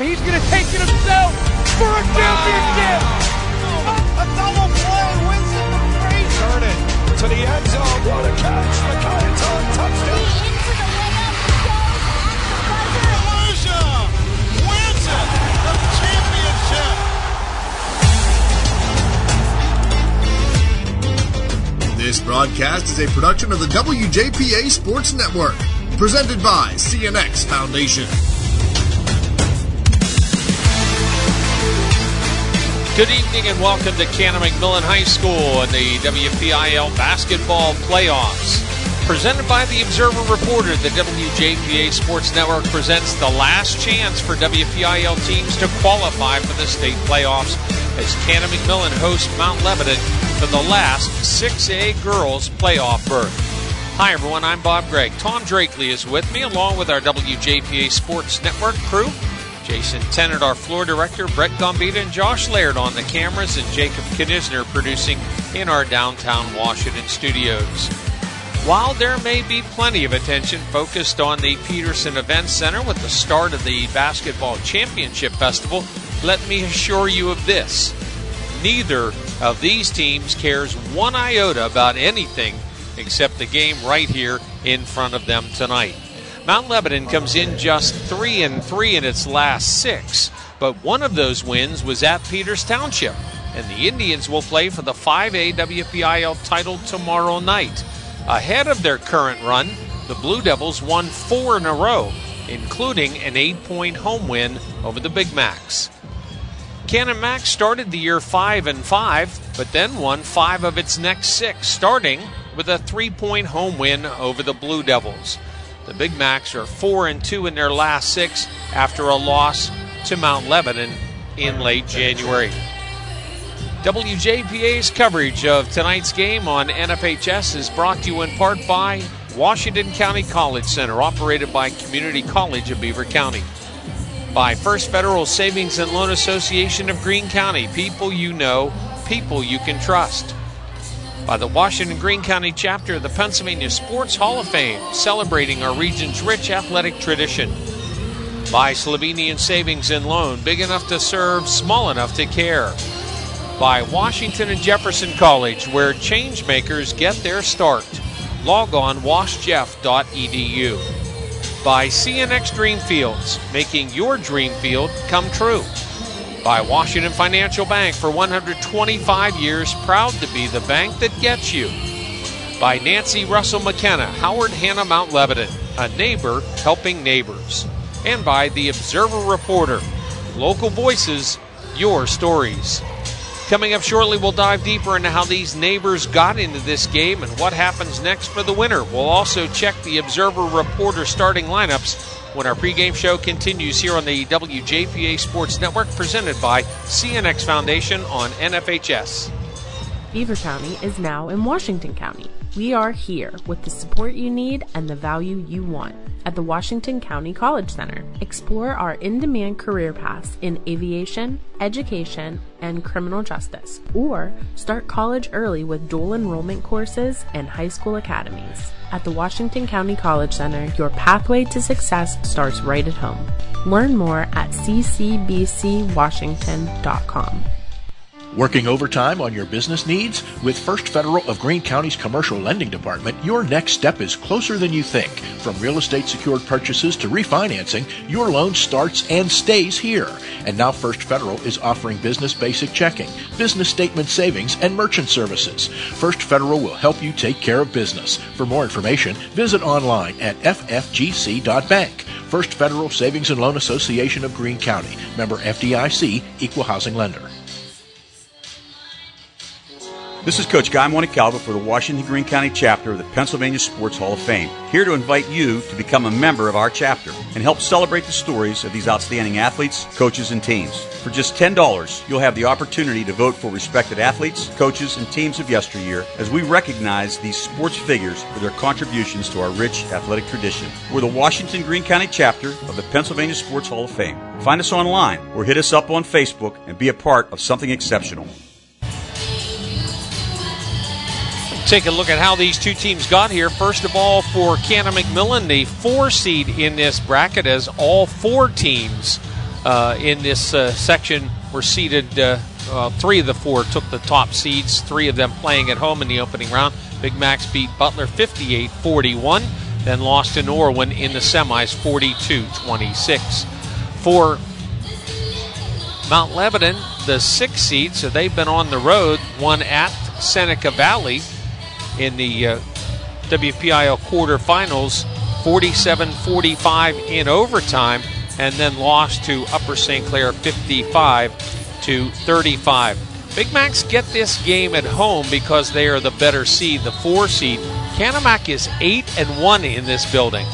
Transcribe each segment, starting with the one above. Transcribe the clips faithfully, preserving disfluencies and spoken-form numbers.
He's going to take it himself for a championship. A double play wins it for Frazier. Turn it to the end zone. What a catch. Micaiah Todd touchdown. Volusia wins it. The championship. This broadcast is a production of the W J P A Sports Network, presented by C N X Foundation. Good evening and welcome to Canon-McMillan High School and the W P I L basketball playoffs. Presented by the Observer Reporter, the W J P A Sports Network presents the last chance for W P I L teams to qualify for the state playoffs as Canon-McMillan hosts Mount Lebanon for the last six A girls playoff berth. Hi everyone, I'm Bob Gregg. Tom Drakely is with me along with our W J P A Sports Network crew. Jason Tennant, our floor director, Brett Gambita, and Josh Laird on the cameras, and Jacob Knisner producing in our downtown Washington studios. While there may be plenty of attention focused on the Peterson Events Center with the start of the Basketball Championship Festival, let me assure you of this. Neither of these teams cares one iota about anything except the game right here in front of them tonight. Mount Lebanon comes in just three and three in its last six, but one of those wins was at Peters Township, and the Indians will play for the five A W P I L title tomorrow night. Ahead of their current run, the Blue Devils won four in a row, including an eight-point home win over the Big Macs. Canon Mac started the year five and five, but then won five of its next six, starting with a three-point home win over the Blue Devils. The Big Macs are four and two in their last six after a loss to Mount Lebanon in late January. W J P A's coverage of tonight's game on N F H S is brought to you in part by Washington County College Center, operated by Community College of Beaver County. By First Federal Savings and Loan Association of Greene County, people you know, people you can trust. By the Washington Greene County chapter of the Pennsylvania Sports Hall of Fame, celebrating our region's rich athletic tradition. By Slovenian Savings and Loan, big enough to serve, small enough to care. By Washington and Jefferson College, where change makers get their start. Log on wash jeff dot e d u. By C N X Dreamfields, making your dream field come true. By Washington Financial Bank, for one hundred twenty-five years, proud to be the bank that gets you. By Nancy Russell McKenna, Howard Hanna Mount Lebanon, a neighbor helping neighbors. And by the Observer Reporter, local voices, your stories. Coming up shortly, we'll dive deeper into how these neighbors got into this game and what happens next for the winner. We'll also check the Observer Reporter starting lineups when our pregame show continues here on the W J P A Sports Network, presented by C N X Foundation on N F H S. Beaver County is now in Washington County. We are here with the support you need and the value you want at the Washington County College Center. Explore our in-demand career paths in aviation, education, and criminal justice, or start college early with dual enrollment courses and high school academies. At the Washington County College Center, your pathway to success starts right at home. Learn more at c c b c washington dot com. Working overtime on your business needs? With First Federal of Greene County's Commercial Lending Department, your next step is closer than you think. From real estate secured purchases to refinancing, your loan starts and stays here. And now First Federal is offering business basic checking, business statement savings, and merchant services. First Federal will help you take care of business. For more information, visit online at f f g c dot bank. First Federal Savings and Loan Association of Greene County. Member F D I C, Equal Housing Lender. This is Coach Guy Montecalvo for the Washington Greene County chapter of the Pennsylvania Sports Hall of Fame, here to invite you to become a member of our chapter and help celebrate the stories of these outstanding athletes, coaches, and teams. For just ten dollars, you'll have the opportunity to vote for respected athletes, coaches, and teams of yesteryear as we recognize these sports figures for their contributions to our rich athletic tradition. We're the Washington Greene County chapter of the Pennsylvania Sports Hall of Fame. Find us online or hit us up on Facebook and be a part of something exceptional. Take a look at how these two teams got here. First of all, for Canon-McMillan, the four seed in this bracket, as all four teams uh, in this uh, section were seeded. Uh, uh, three of the four took the top seeds, three of them playing at home in the opening round. Big Macs beat Butler fifty-eight forty-one, then lost to Norwin in the semis forty-two twenty-six. For Mount Lebanon, the sixth seed, so they've been on the road, won at Seneca Valley in the uh, W P I L quarterfinals, forty-seven forty-five in overtime, and then lost to Upper Saint Clair fifty-five to thirty-five. Big Macs get this game at home because they are the better seed, the four seed. Canemak is eight and one in this building.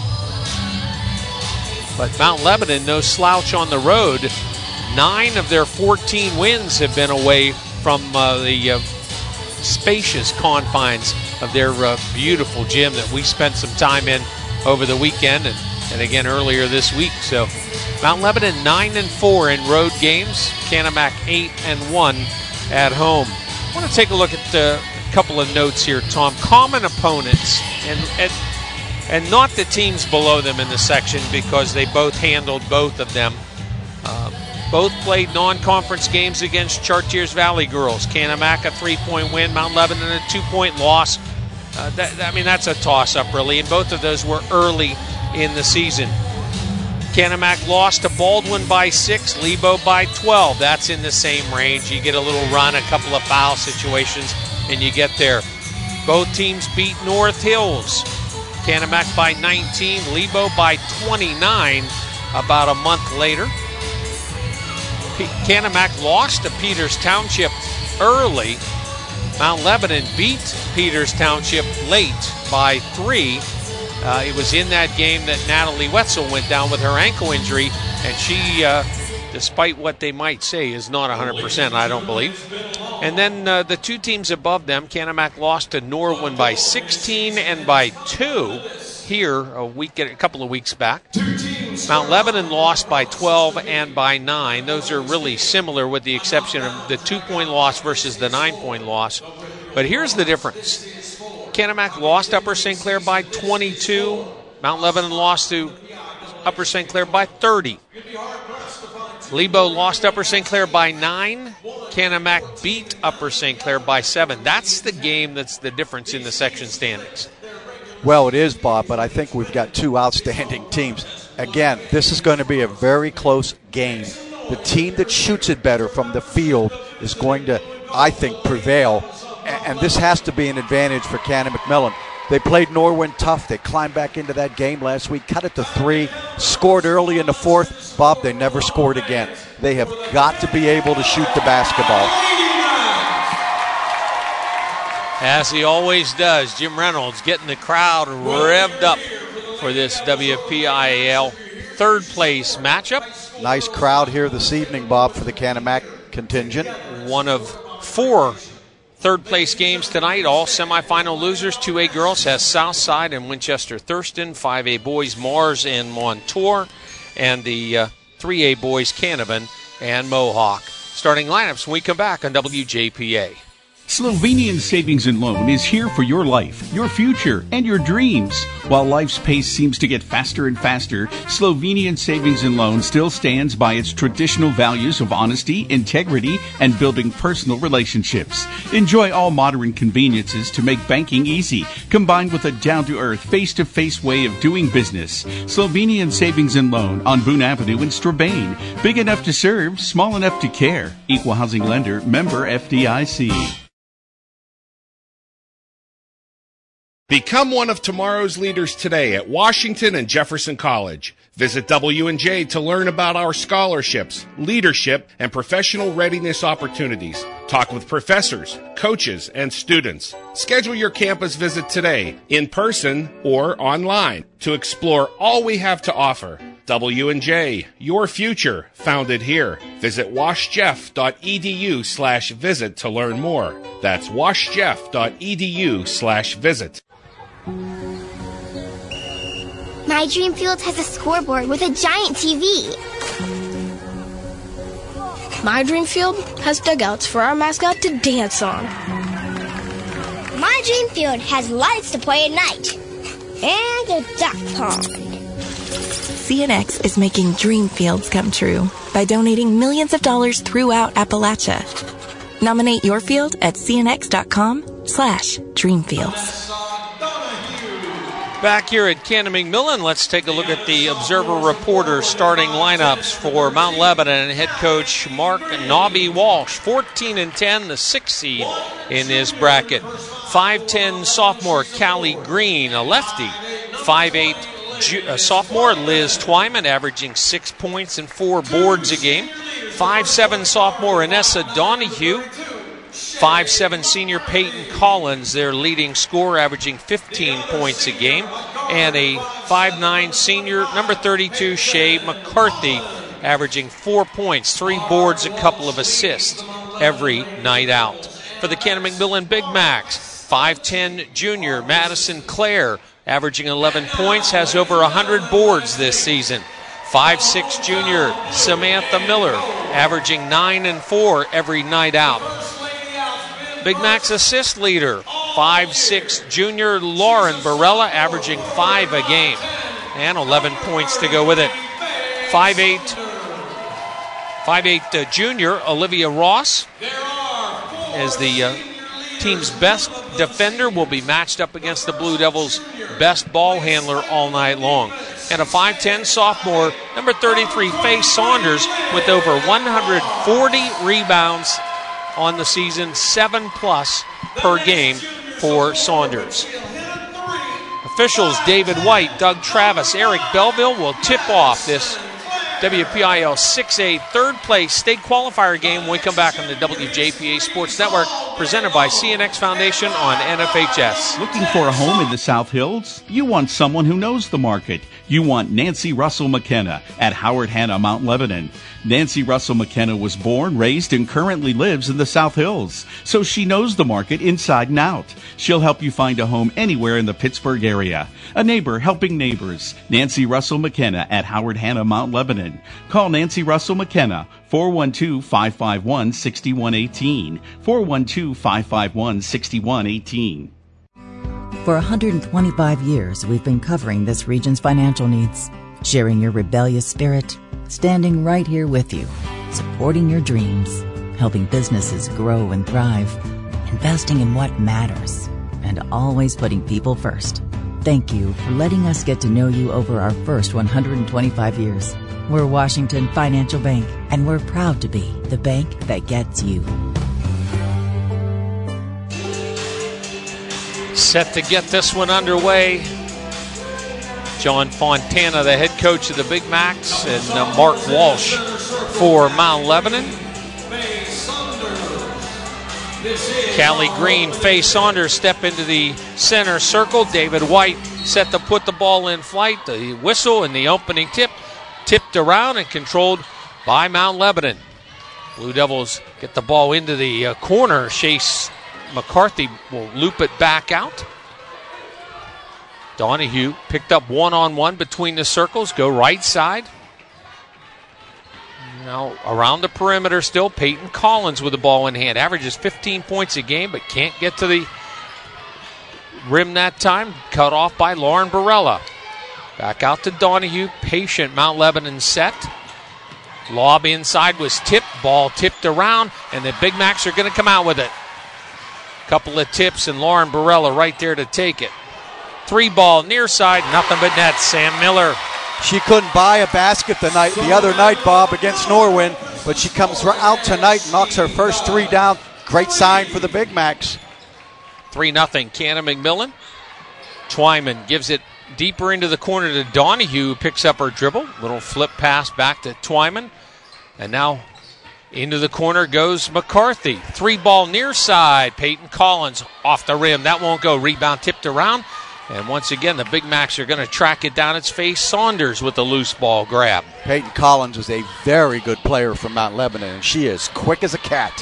But Mount Lebanon, no slouch on the road. Nine of their fourteen wins have been away from uh, the uh, spacious confines of their uh, beautiful gym that we spent some time in over the weekend and, and again earlier this week. So Mount Lebanon nine and four in road games. Canemak eight and one at home. I want to take a look at uh, a couple of notes here, Tom. Common opponents, and, and and not the teams below them in the section because they both handled both of them. Uh, both played non-conference games against Chartiers Valley girls. Canemak a three-point win, Mount Lebanon a two-point loss. Uh, that, I mean, that's a toss-up, really, and both of those were early in the season. Canemak lost to Baldwin by six, Lebo by twelve. That's in the same range. You get a little run, a couple of foul situations, and you get there. Both teams beat North Hills. Canemak by nineteen, Lebo by twenty-nine about a month later. P- Canemak lost to Peters Township early. Mount Lebanon beat Peters Township late by three. Uh, it was in that game that Natalie Wetzel went down with her ankle injury, and she, uh, despite what they might say, is not one hundred percent, I don't believe. And then uh, the two teams above them, Canemak lost to Norwin by sixteen and by two here a week, a couple of weeks back. Mount Lebanon lost by twelve and by nine. Those are really similar with the exception of the two-point loss versus the nine-point loss. But here's the difference. Canemak lost Upper Saint Clair by twenty-two. Mount Lebanon lost to Upper Saint Clair by thirty. Lebo lost Upper Saint Clair by nine. Canemak beat Upper Saint Clair by seven. That's the game that's the difference in the section standings. Well, it is, Bob, but I think we've got two outstanding teams. Again, this is going to be a very close game. The team that shoots it better from the field is going to, I think, prevail. And this has to be an advantage for Canon-McMillan. They played Norwin tough. They climbed back into that game last week, cut it to three, scored early in the fourth. Bob, they never scored again. They have got to be able to shoot the basketball. As he always does, Jim Reynolds getting the crowd revved up for this W P I A L third place matchup. Nice crowd here this evening, Bob, for the Canemak contingent. One of four third place games tonight, all semifinal losers. two A girls has Southside and Winchester Thurston. five A boys Mars and Montour. And the uh, three A boys Canavan and Mohawk. Starting lineups when we come back on W J P A. Slovenian Savings and Loan is here for your life, your future, and your dreams. While life's pace seems to get faster and faster, Slovenian Savings and Loan still stands by its traditional values of honesty, integrity, and building personal relationships. Enjoy all modern conveniences to make banking easy, combined with a down-to-earth, face-to-face way of doing business. Slovenian Savings and Loan on Boone Avenue in Strabane. Big enough to serve, small enough to care. Equal housing lender, member F D I C. Become one of tomorrow's leaders today at Washington and Jefferson College. Visit W and J to learn about our scholarships, leadership, and professional readiness opportunities. Talk with professors, coaches, and students. Schedule your campus visit today, in person or online, to explore all we have to offer. W and J, your future, founded here. Visit washjeff.edu slash visit to learn more. That's washjeff.edu slash visit. My Dream Field has a scoreboard with a giant T V. My Dream Field has dugouts for our mascot to dance on. My Dream Field has lights to play at night. And a duck pond. C N X is making dream fields come true by donating millions of dollars throughout Appalachia. Nominate your field at cnx.com slash dreamfields. Back here at Cannon-McMillan, let's take a look at the Observer Reporter starting lineups for Mount Lebanon head coach Mark Nobby Walsh. fourteen and ten, the sixth seed in this bracket. five ten sophomore Callie Green, a lefty. five eight ju- uh, sophomore Liz Twyman, averaging six points and four boards a game. five seven sophomore Anessa Donahue. five seven senior Peyton Collins, their leading scorer, averaging fifteen points a game. And a five nine senior, number thirty-two, Shay McCarthy, averaging four points, three boards, a couple of assists every night out. For the Cannon-McMillan Big Macs, five ten junior Madison Clare, averaging eleven points, has over one hundred boards this season. five six junior Samantha Miller, averaging nine and four every night out. Big Mac's assist leader, five six junior Lauren Barella, averaging five a game and eleven points to go with it. five eight uh, junior Olivia Ross as the uh, team's best defender, will be matched up against the Blue Devils' best ball handler all night long. And a five ten sophomore, number thirty-three, Faye Saunders, with over one hundred forty rebounds on the season, seven plus per game for Saunders. Officials David White, Doug Travis, Eric Belleville will tip off this W P I L six A third place state qualifier game when we come back on the W J P A Sports Network, presented by C N X Foundation on N F H S. Looking for a home in the South Hills? You want someone who knows the market. You want Nancy Russell McKenna at Howard Hanna, Mount Lebanon. Nancy Russell McKenna was born, raised, and currently lives in the South Hills, so she knows the market inside and out. She'll help you find a home anywhere in the Pittsburgh area. A neighbor helping neighbors. Nancy Russell McKenna at Howard Hanna, Mount Lebanon. Call Nancy Russell McKenna, four one two, five five one, six one one eight, four one two, five five one, six one one eight. For one hundred twenty-five years, we've been covering this region's financial needs, sharing your rebellious spirit, standing right here with you, supporting your dreams, helping businesses grow and thrive, investing in what matters, and always putting people first. Thank you for letting us get to know you over our first one hundred twenty-five years. We're Washington Financial Bank, and we're proud to be the bank that gets you. Set to get this one underway. John Fontana, the head coach of the Big Macs, and uh, Mark Walsh for Mount Lebanon. Callie Green, Faye Saunders step into the center circle. David White set to put the ball in flight. The whistle and the opening tip tipped around and controlled by Mount Lebanon. Blue Devils get the ball into the uh, corner. Chase McCarthy will loop it back out. Donahue picked up one-on-one between the circles. Go right side. Now around the perimeter still, Peyton Collins with the ball in hand. Averages fifteen points a game, but can't get to the rim that time. Cut off by Lauren Barella. Back out to Donahue. Patient Mount Lebanon set. Lob inside was tipped. Ball tipped around, and the Big Macs are going to come out with it. Couple of tips, and Lauren Barella right there to take it. Three ball near side, nothing but net. Sam Miller. She couldn't buy a basket the night the other night, Bob, against Norwin, but she comes out tonight and knocks her first three down. Great sign for the Big Macs. three nothing Cannon-McMillan. Twyman gives it deeper into the corner to Donahue, who picks up her dribble. Little flip pass back to Twyman. And now into the corner goes McCarthy. Three ball near side. Peyton Collins off the rim. That won't go. Rebound tipped around. And once again, the Big Macs are going to track it down. It's Faye Saunders with the loose ball grab. Peyton Collins is a very good player from Mount Lebanon, and she is quick as a cat.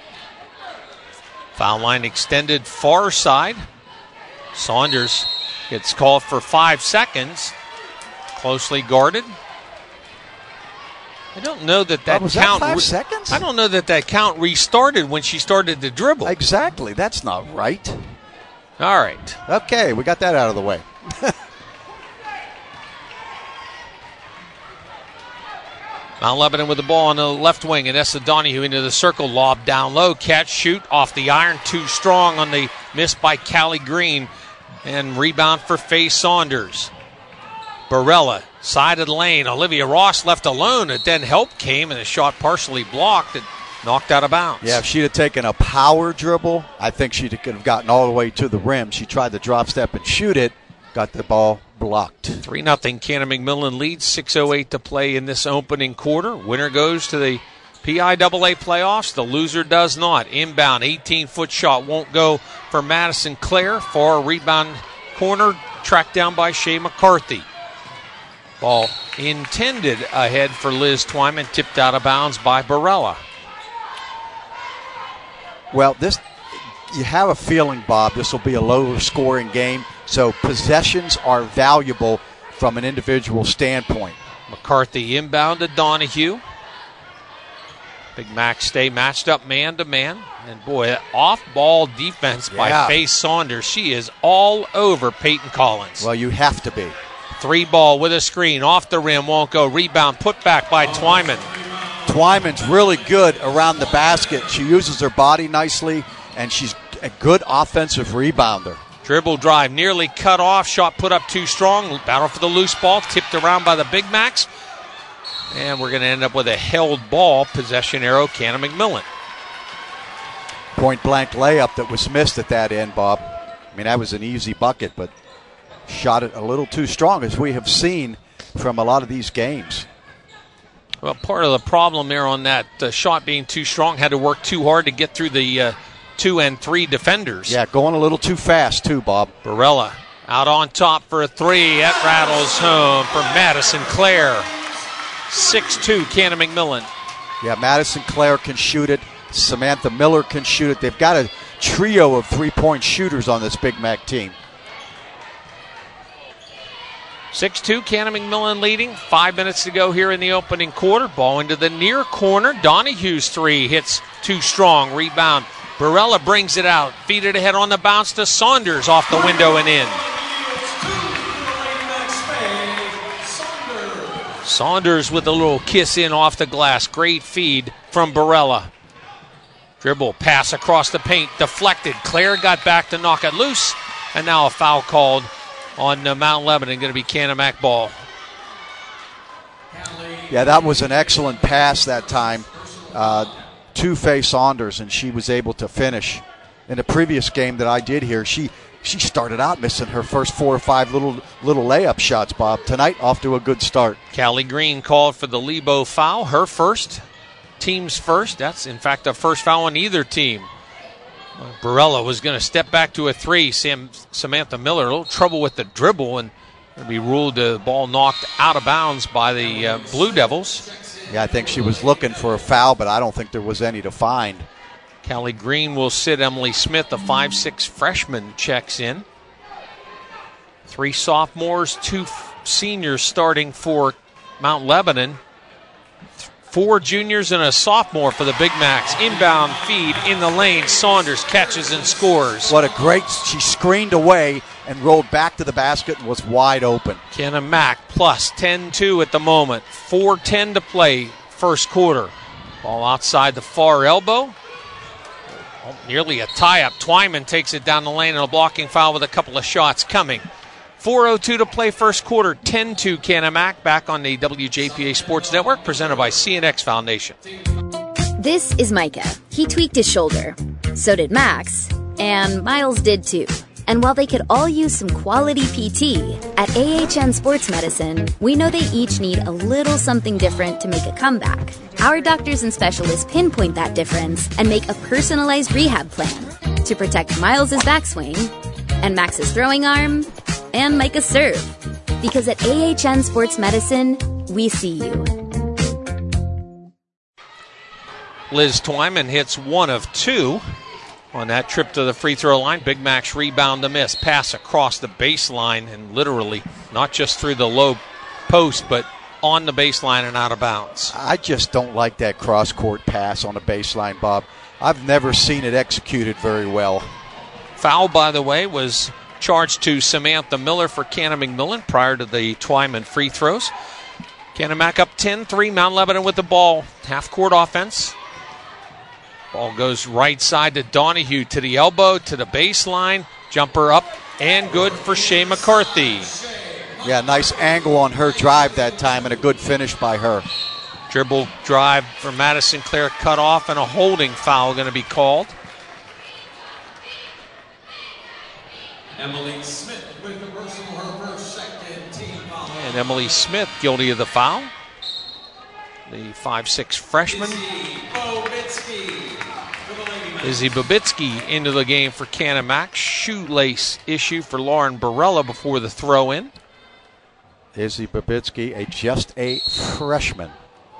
Foul line extended far side. Saunders gets called for five seconds. Closely guarded. I don't know that that oh, was count. That five re- seconds? I don't know that that count restarted when she started to dribble. Exactly. That's not right. All right. Okay, we got that out of the way. Mount Lebanon with the ball on the left wing, and Essa Donahue into the circle, lob down low, catch, shoot, off the iron, too strong on the miss by Callie Green, and rebound for Faye Saunders. Barella, side of the lane, Olivia Ross left alone, and then help came, and the shot partially blocked and knocked out of bounds. Yeah, if she'd have taken a power dribble, I think she could have gotten all the way to the rim. She tried to drop step and shoot it, got the ball blocked. three nothing Cannon-McMillan leads, six oh eight to play in this opening quarter. Winner goes to the P I A A playoffs. The loser does not. Inbound, eighteen-foot shot won't go for Madison Clare. Far rebound corner, tracked down by Shea McCarthy. Ball intended ahead for Liz Twyman, tipped out of bounds by Barella. Well, this, you have a feeling, Bob, this will be a lower scoring game, so possessions are valuable from an individual standpoint. McCarthy inbound to Donahue. Big Mac stay matched up man to man. And boy, off-ball defense by Yeah. Faye Saunders. She is all over Peyton Collins. Well, you have to be. Three ball with a screen, off the rim, won't go. Rebound put back by Twyman. Twyman's really good around the basket. She uses her body nicely, and she's a good offensive rebounder. Dribble drive, nearly cut off. Shot put up too strong. Battle for the loose ball, tipped around by the Big Macs. And we're going to end up with a held ball. Possession arrow, Cannon-McMillan. Point blank layup that was missed at that end, Bob. I mean, that was an easy bucket, but shot it a little too strong, as we have seen from a lot of these games. Well, part of the problem there on that uh, shot being too strong, had to work too hard to get through the uh, two and three defenders. Yeah, going a little too fast too, Bob. Barella out on top for a three. That rattles home for Madison Clare. six two, Cannon-McMillan. Yeah, Madison Clare can shoot it. Samantha Miller can shoot it. They've got a trio of three-point shooters on this Big Mac team. six two, Cannon-McMillan leading. Five minutes to go here in the opening quarter. Ball into the near corner. Donahue's three hits too strong. Rebound. Barella brings it out. Feed it ahead on the bounce to Saunders, off the window and in. Saunders with a little kiss in off the glass. Great feed from Barella. Dribble, pass across the paint, deflected. Clare got back to knock it loose, and now a foul called on uh, Mount Lebanon, going to be Canamac ball. Yeah, that was an excellent pass that time uh, to Faye Saunders, and she was able to finish. In the previous game that I did here, she she started out missing her first four or five little little layup shots, Bob. Tonight, off to a good start. Callie Green called for the Lebo foul, her first, team's first. That's, in fact, the first foul on either team. Barella was going to step back to a three. Sam, Samantha Miller, a little trouble with the dribble, and it'll be ruled the ball knocked out of bounds by the uh, Blue Devils. Yeah, I think she was looking for a foul, but I don't think there was any to find. Callie Green will sit. Emily Smith, the five six freshman, checks in. Three sophomores, two f- seniors starting for Mount Lebanon. Four juniors and a sophomore for the Big Macs. Inbound feed in the lane. Saunders catches and scores. What a great, she screened away and rolled back to the basket and was wide open. Kenna Mack plus ten two at the moment. four ten to play first quarter. Ball outside the far elbow. Oh, nearly a tie-up. Twyman takes it down the lane and a blocking foul with a couple of shots coming. four oh two to play first quarter, ten two Canamac, back on the W J P A Sports Network, presented by C N X Foundation. This is Micah. He tweaked his shoulder. So did Max. And Miles did too. And while they could all use some quality P T, at A H N Sports Medicine, we know they each need a little something different to make a comeback. Our doctors and specialists pinpoint that difference and make a personalized rehab plan to protect Miles' backswing and Max's throwing arm and Micah's serve. Because at A H N Sports Medicine, we see you. Liz Twyman hits one of two on that trip to the free throw line. Big Mac's rebound to miss. Pass across the baseline, and literally not just through the low post, but on the baseline and out of bounds. I just don't like that cross-court pass on the baseline, Bob. I've never seen it executed very well. Foul, by the way, was charged to Samantha Miller for Cannon-McMillan prior to the Twyman free throws. Canemak up ten three. Mount Lebanon with the ball. Half-court offense. Ball goes right side to Donahue, to the elbow, to the baseline. Jumper up and good for Shea McCarthy. Yeah, nice angle on her drive that time and a good finish by her. Dribble drive for Madison Clare cut off, and a holding foul going to be called. Emily Smith with the personal her first second team foul. And Emily Smith guilty of the foul. The five six freshman. Izzy Babitsky into the game for Canemak. Shoelace issue for Lauren Barella before the throw in. Izzy Babitsky, a just a freshman.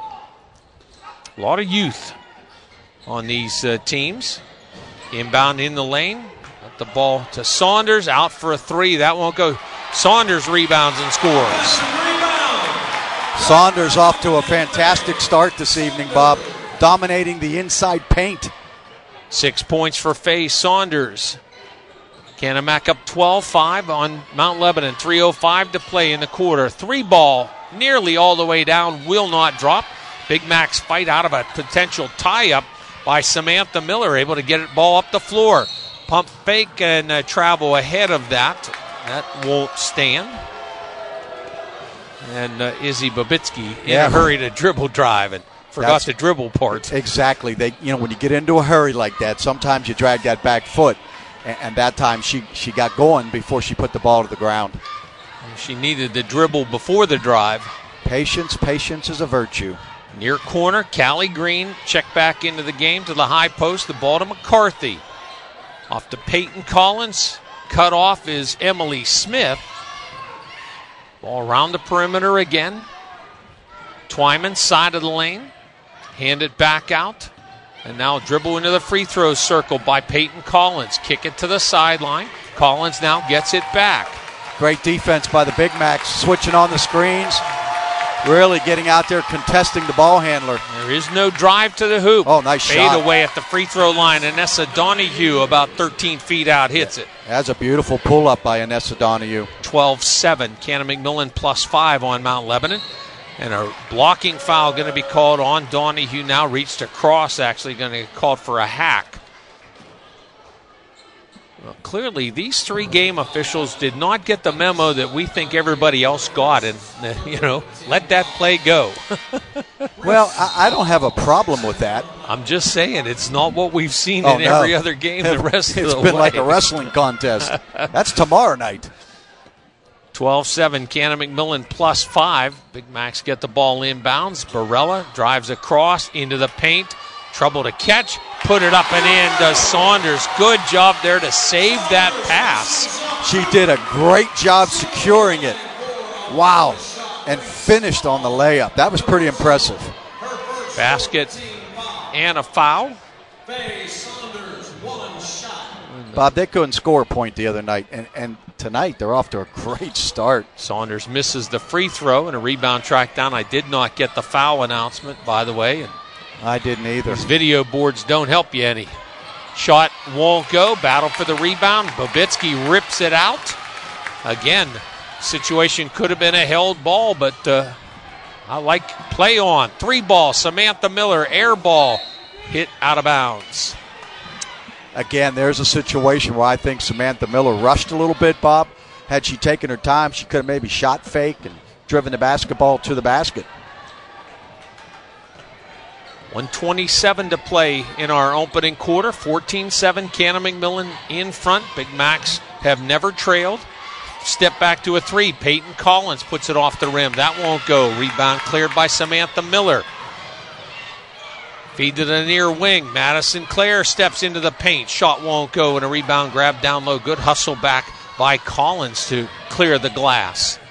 A lot of youth on these uh, teams. Inbound in the lane. Got the ball to Saunders. Out for a three. That won't go. Saunders rebounds and scores. Saunders off to a fantastic start this evening, Bob. Dominating the inside paint. Six points for Faye Saunders. Canemak up twelve five on Mount Lebanon. three oh five to play in the quarter. Three ball nearly all the way down. Will not drop. Big Macs fight out of a potential tie-up by Samantha Miller. Able to get it ball up the floor. Pump fake and uh, travel ahead of that. That won't stand. And uh, Izzy Babitsky in yeah. a hurry to dribble drive and forgot That's, the dribble part. Exactly. They, you know, when you get into a hurry like that, sometimes you drag that back foot. And, and that time she, she got going before she put the ball to the ground. She needed the dribble before the drive. Patience, patience is a virtue. Near corner, Callie Green check back into the game to the high post. The ball to McCarthy. Off to Peyton Collins. Cut off is Emily Smith. Ball around the perimeter again. Twyman, side of the lane. Hand it back out. And now dribble into the free throw circle by Peyton Collins. Kick it to the sideline. Collins now gets it back. Great defense by the Big Macs. Switching on the screens. Really getting out there, contesting the ball handler. There is no drive to the hoop. Oh, nice Fade shot. away at the free throw line. Anessa Donahue, about thirteen feet out, hits it. That's a beautiful pull-up by Anessa Donahue. twelve seven. Canon-McMillan plus five on Mount Lebanon. And a blocking foul going to be called on Donahue. Now reached across, actually going to get called for a hack. Well, clearly, these three game officials did not get the memo that we think everybody else got, and, uh, you know, let that play go. Well, I, I don't have a problem with that. I'm just saying, it's not what we've seen oh, in no. every other game the rest of the way. It's been like a wrestling contest. That's tomorrow night. twelve seven, Canon-McMillan plus five. Big Macs get the ball inbounds. Barella drives across into the paint. Trouble to catch. Put it up and in does Saunders. Good job there to save that pass. She did a great job securing it. Wow. And finished on the layup. That was pretty impressive. Basket and a foul. Bob, they couldn't score a point the other night. And, and tonight they're off to a great start. Saunders misses the free throw and a rebound track down. I did not get the foul announcement, by the way. And I didn't either. These video boards don't help you any. Shot won't go. Battle for the rebound. Babitsky rips it out. Again, situation could have been a held ball, but uh, I like play on. Three ball. Samantha Miller, air ball. Hit out of bounds. Again, there's a situation where I think Samantha Miller rushed a little bit, Bob. Had she taken her time, she could have maybe shot fake and driven the basketball to the basket. one twenty-seven to play in our opening quarter. fourteen seven, Canon-McMillan in front. Big Macs have never trailed. Step back to a three. Peyton Collins puts it off the rim. That won't go. Rebound cleared by Samantha Miller. Feed to the near wing. Madison Clare steps into the paint. Shot won't go, and a rebound grab down low. Good hustle back by Collins to clear the glass.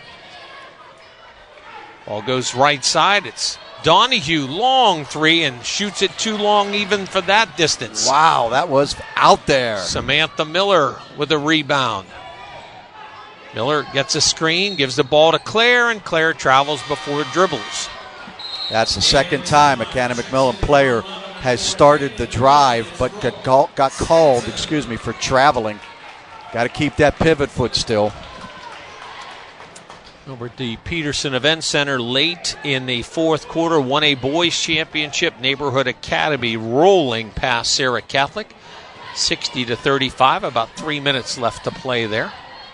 Ball goes right side. It's Donahue, long three, and shoots it too long even for that distance. Wow, that was out there. Samantha Miller with a rebound. Miller gets a screen, gives the ball to Claire, and Claire travels before dribbles. That's the second time a Canon-McMillan player has started the drive, but got, call, got called, excuse me, for traveling. Got to keep that pivot foot still. Over at the Peterson Event Center late in the fourth quarter, one A Boys Championship, Neighborhood Academy rolling past Sarah Catholic, sixty to thirty-five, about three minutes left to play there.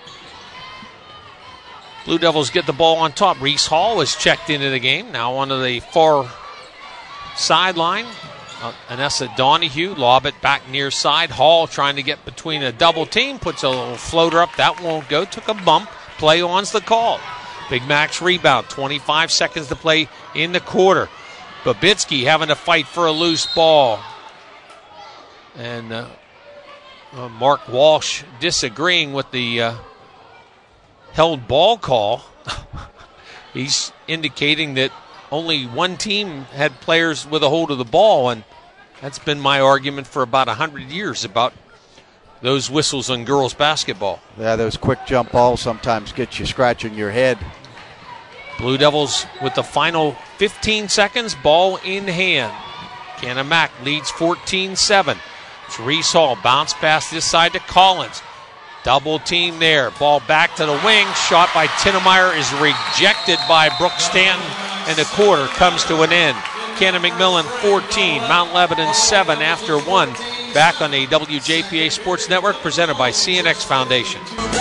Blue Devils get the ball on top. Reese Hall is checked into the game, now onto the far sideline. Uh, Anessa Donahue lob it back near side. Hall trying to get between a double team, puts a little floater up, that won't go, took a bump. Play on's the call. Big Mac's rebound, twenty-five seconds to play in the quarter. Babitsky having to fight for a loose ball. And uh, uh, Mark Walsh disagreeing with the uh, held ball call. He's indicating that only one team had players with a hold of the ball, and that's been my argument for about one hundred years about those whistles on girls basketball. Yeah, those quick jump balls sometimes get you scratching your head. Blue Devils with the final fifteen seconds, ball in hand. Cannon Mac leads fourteen seven. Reese Hall bounce pass this side to Collins. Double team there. Ball back to the wing. Shot by Tinnemeyer is rejected by Brooke Stanton, and the quarter comes to an end. Cannon McMillan fourteen, Mount Lebanon seven after one. Back on the W J P A Sports Network, presented by C N X Foundation.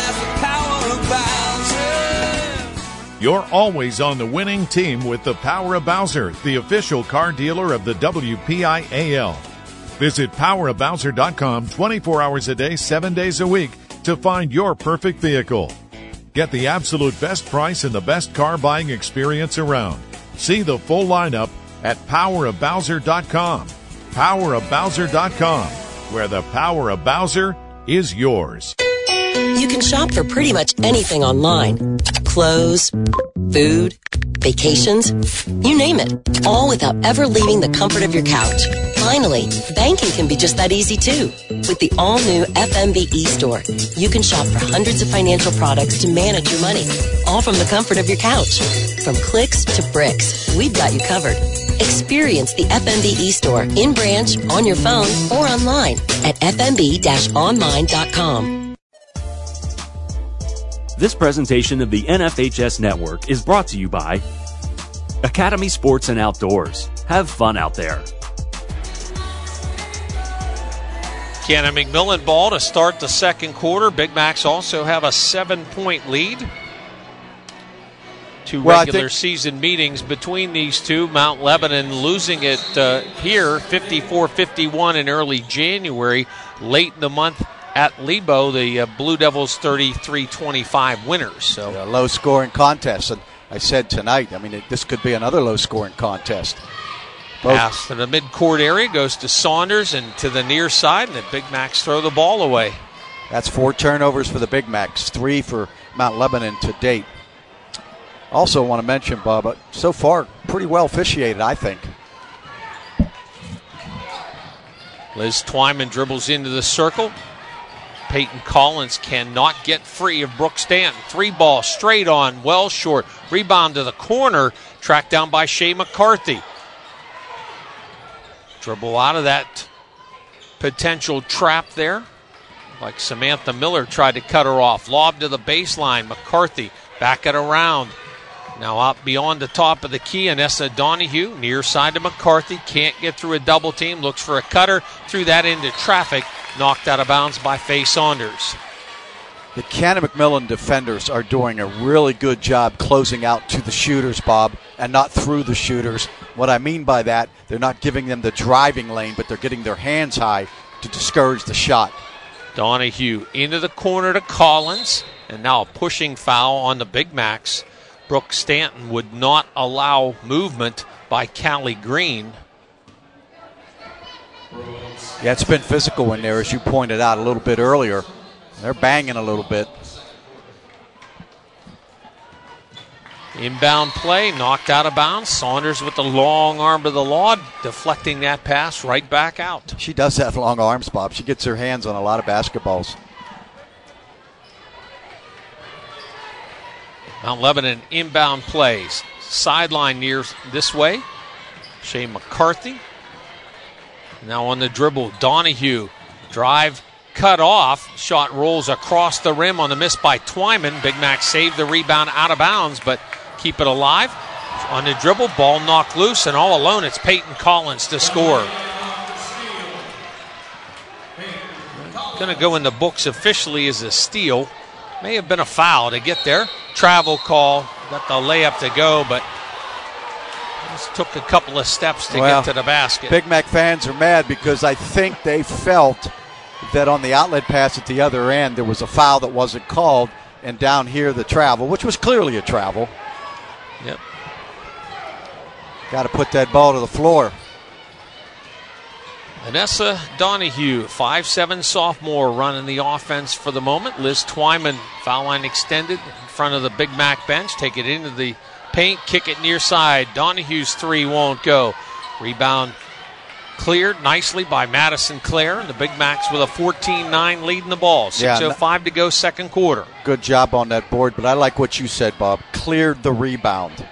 You're always on the winning team with the Power of Bowser, the official car dealer of the W P I A L. Visit power of bowser dot com twenty-four hours a day, seven days a week to find your perfect vehicle. Get the absolute best price and the best car buying experience around. See the full lineup at power of bowser dot com. power of bowser dot com, where the power of Bowser is yours. You can shop for pretty much anything online. Clothes, food, vacations, you name it. All without ever leaving the comfort of your couch. Finally, banking can be just that easy too. With the all-new F M B eStore, you can shop for hundreds of financial products to manage your money, all from the comfort of your couch. From clicks to bricks, we've got you covered. Experience the F M B eStore in branch, on your phone, or online at f m b dash online dot com. This presentation of the N F H S Network is brought to you by Academy Sports and Outdoors. Have fun out there. Cannon McMillan ball to start the second quarter. Big Macs also have a seven-point lead. Two well, regular think- season meetings between these two. Mount Lebanon losing it uh, here, fifty-four fifty-one in early January. Late in the month at Lebo, the uh, Blue Devils thirty-three twenty-five winners. So yeah, low-scoring contest. And I said tonight, I mean, it, this could be another low-scoring contest. Both. Pass to the mid-court area, goes to Saunders and to the near side, and the Big Macs throw the ball away. That's four turnovers for the Big Macs, three for Mount Lebanon to date. Also want to mention, Bob, so far pretty well officiated, I think. Liz Twyman dribbles into the circle. Peyton Collins cannot get free of Brooke Stanton. Three ball straight on, well short. Rebound to the corner, tracked down by Shea McCarthy. Dribble out of that potential trap there. Like Samantha Miller tried to cut her off. Lob to the baseline. McCarthy back it around. Now out beyond the top of the key, Anessa Donahue, near side to McCarthy. Can't get through a double team. Looks for a cutter. Threw that into traffic. Knocked out of bounds by Faye Saunders. The Cannon McMillan defenders are doing a really good job closing out to the shooters, Bob, and not through the shooters. What I mean by that, they're not giving them the driving lane, but they're getting their hands high to discourage the shot. Donahue into the corner to Collins, and now a pushing foul on the Big Macs. Brooke Stanton would not allow movement by Callie Green. Yeah, it's been physical in there, as you pointed out a little bit earlier. They're banging a little bit. Inbound play, knocked out of bounds. Saunders with the long arm to the law, deflecting that pass right back out. She does have long arms, Bob. She gets her hands on a lot of basketballs. Mount Lebanon inbound plays. Sideline near this way. Shea McCarthy. Now on the dribble, Donahue. Drive cut off. Shot rolls across the rim on the miss by Twyman. Big Mac saved the rebound out of bounds, but keep it alive. On the dribble, ball knocked loose, and all alone it's Peyton Collins to score. Going to go in the books officially as a steal. May have been a foul to get there. Travel call. Got the layup to go, but just took a couple of steps to well, get to the basket. Big Mac fans are mad because I think they felt that on the outlet pass at the other end there was a foul that wasn't called, and down here the travel, which was clearly a travel. Yep. Got to put that ball to the floor. Vanessa Donahue, five seven sophomore, running the offense for the moment. Liz Twyman, foul line extended in front of the Big Mac bench. Take it into the paint, kick it near side. Donahue's three won't go. Rebound cleared nicely by Madison Clare. And the Big Macs with a fourteen nine lead in the ball. six oh five yeah, to go, second quarter. Good job on that board, but I like what you said, Bob. Cleared the rebound.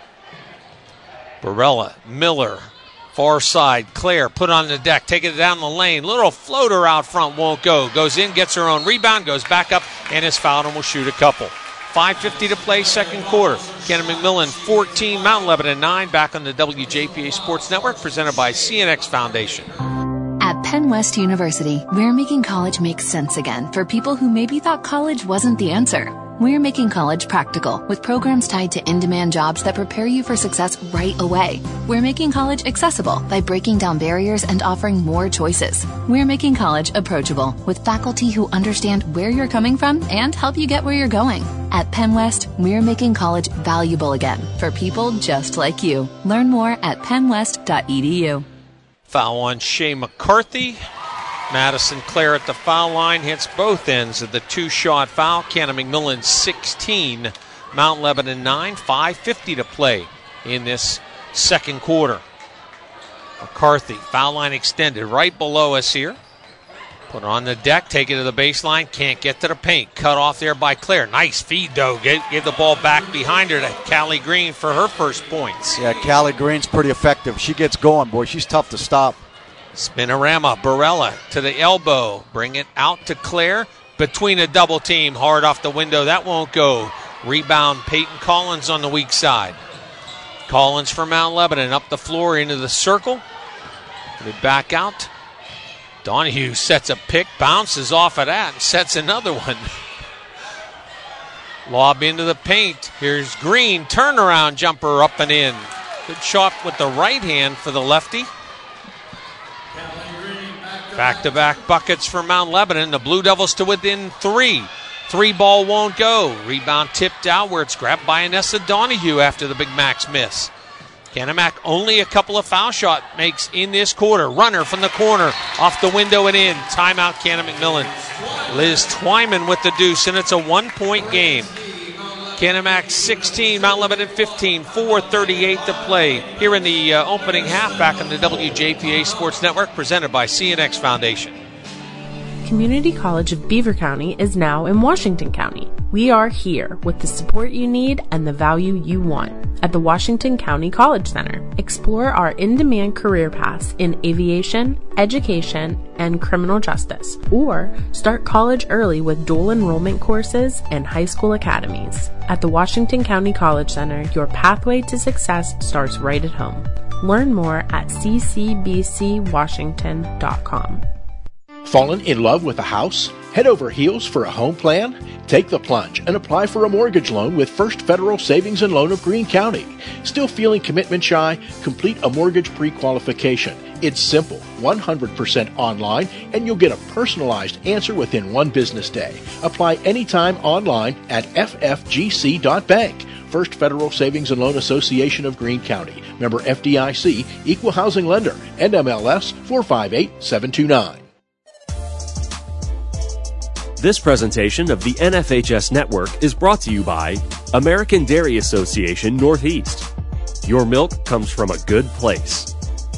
Barella, Miller, far side. Clare put on the deck, taking it down the lane. Little floater out front won't go. Goes in, gets her own rebound, goes back up, and is fouled and will shoot a couple. five fifty to play, second quarter. Kenna McMillan fourteen, Mount Lebanon nine. Back on the W J P A Sports Network, presented by C N X Foundation. At Penn West University, we're making college make sense again for people who maybe thought college wasn't the answer. We're making college practical with programs tied to in-demand jobs that prepare you for success right away. We're making college accessible by breaking down barriers and offering more choices. We're making college approachable with faculty who understand where you're coming from and help you get where you're going. At Penn West, we're making college valuable again for people just like you. Learn more at penn west dot e d u. Foul on Shea McCarthy. Madison Clare at the foul line hits both ends of the two-shot foul. Kenna McMillan sixteen, Mount Lebanon nine. five fifty to play in this second quarter. McCarthy, foul line extended right below us here. Put it on the deck, take it to the baseline, can't get to the paint. Cut off there by Clare. Nice feed, though. Gave, gave the ball back behind her to Callie Green for her first points. Yeah, Callie Green's pretty effective. She gets going, boy. She's tough to stop. Spinorama, Barella to the elbow. Bring it out to Clare. Between a double team, hard off the window. That won't go. Rebound, Peyton Collins on the weak side. Collins for Mount Lebanon. Up the floor into the circle. Put it back out. Donahue sets a pick, bounces off of that, and sets another one. Lob into the paint. Here's Green. Turnaround jumper up and in. Good shot with the right hand for the lefty. Back-to-back buckets for Mount Lebanon. The Blue Devils to within three. Three ball won't go. Rebound tipped out where it's grabbed by Anessa Donahue after the Big Macs miss. Kennebec only a couple of foul shot makes in this quarter. Runner from the corner, off the window and in. Timeout, Kenna McMillan. Liz Twyman with the deuce, and it's a one-point game. Kennebec sixteen, Mount Lebanon fifteen, four thirty-eight to play here in the uh, opening half, back on the W J P A Sports Network, presented by C N X Foundation. Community College of Beaver County is now in Washington County. We are here with the support you need and the value you want at the Washington County College Center. Explore our in-demand career paths in aviation, education, and criminal justice, or start college early with dual enrollment courses and high school academies. At the Washington County College Center, your pathway to success starts right at home. Learn more at c c b c washington dot com. Fallen in love with a house? Head over heels for a home plan? Take the plunge and apply for a mortgage loan with First Federal Savings and Loan of Greene County. Still feeling commitment shy? Complete a mortgage pre-qualification. It's simple, one hundred percent online, and you'll get a personalized answer within one business day. Apply anytime online at f f g c dot bank. First Federal Savings and Loan Association of Greene County. Member F D I C, Equal Housing Lender, N M L S four five eight seven two nine. This presentation of the N F H S Network is brought to you by American Dairy Association Northeast. Your milk comes from a good place.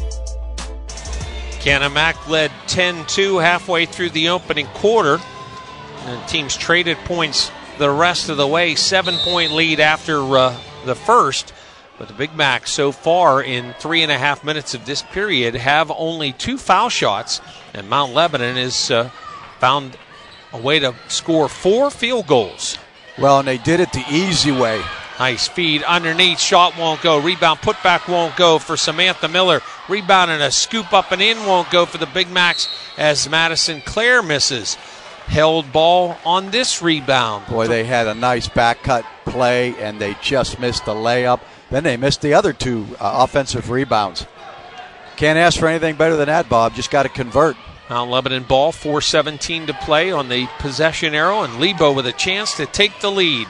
Kennebec led ten two halfway through the opening quarter. And the teams traded points the rest of the way. Seven-point lead after uh, the first. But the Big Macs so far in three and a half minutes of this period have only two foul shots. And Mount Lebanon is uh, found a way to score four field goals. Well, and they did it the easy way. Nice feed underneath. Shot won't go. Rebound putback won't go for Samantha Miller. Rebound and a scoop up and in won't go for the Big Macs as Madison Clare misses. Held ball on this rebound. Boy, they had a nice back cut play, and they just missed the layup. Then they missed the other two uh, offensive rebounds. Can't ask for anything better than that, Bob. Just got to convert. Mount Lebanon ball, four seventeen to play on the possession arrow, and Lebo with a chance to take the lead.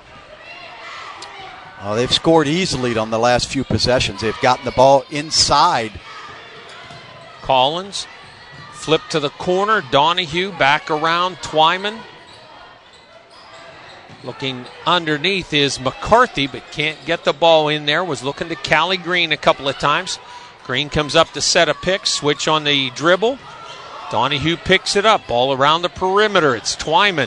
Oh, they've scored easily on the last few possessions. They've gotten the ball inside. Collins, flip to the corner. Donahue back around. Twyman. Looking underneath is McCarthy, but can't get the ball in there. Was looking to Callie Green a couple of times. Green comes up to set a pick. Switch on the dribble. Donahue picks it up. Ball around the perimeter. It's Twyman.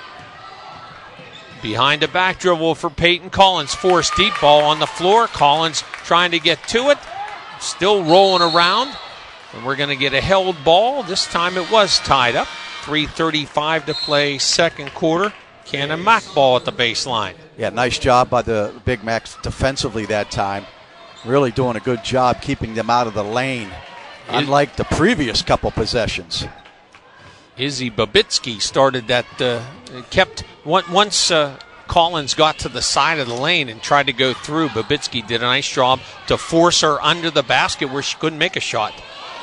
Behind a back dribble for Peyton Collins. Forced deep ball on the floor. Collins trying to get to it. Still rolling around. And we're going to get a held ball. This time it was tied up. three thirty-five to play second quarter. Cannon Mac ball at the baseline. Yeah, nice job by the Big Macs defensively that time. Really doing a good job keeping them out of the lane, unlike the previous couple possessions. Izzy Babitsky started that, uh, kept, once uh, Collins got to the side of the lane and tried to go through, Babitsky did a nice job to force her under the basket where she couldn't make a shot.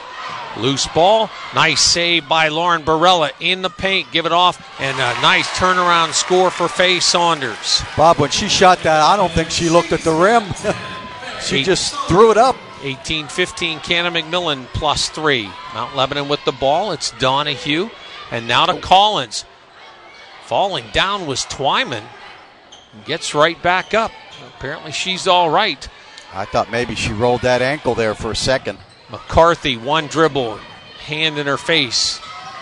Loose ball, nice save by Lauren Barella in the paint, give it off, and a nice turnaround score for Faye Saunders. Bob, when she shot that, I don't think she looked at the rim. she Eight, just threw it up. eighteen fifteen, Cannon McMillan plus three. Mount Lebanon with the ball, it's Donahue, and now to Collins. Falling down was Twyman, gets right back up. Apparently she's all right. I thought maybe she rolled that ankle there for a second. McCarthy, one dribble, hand in her face.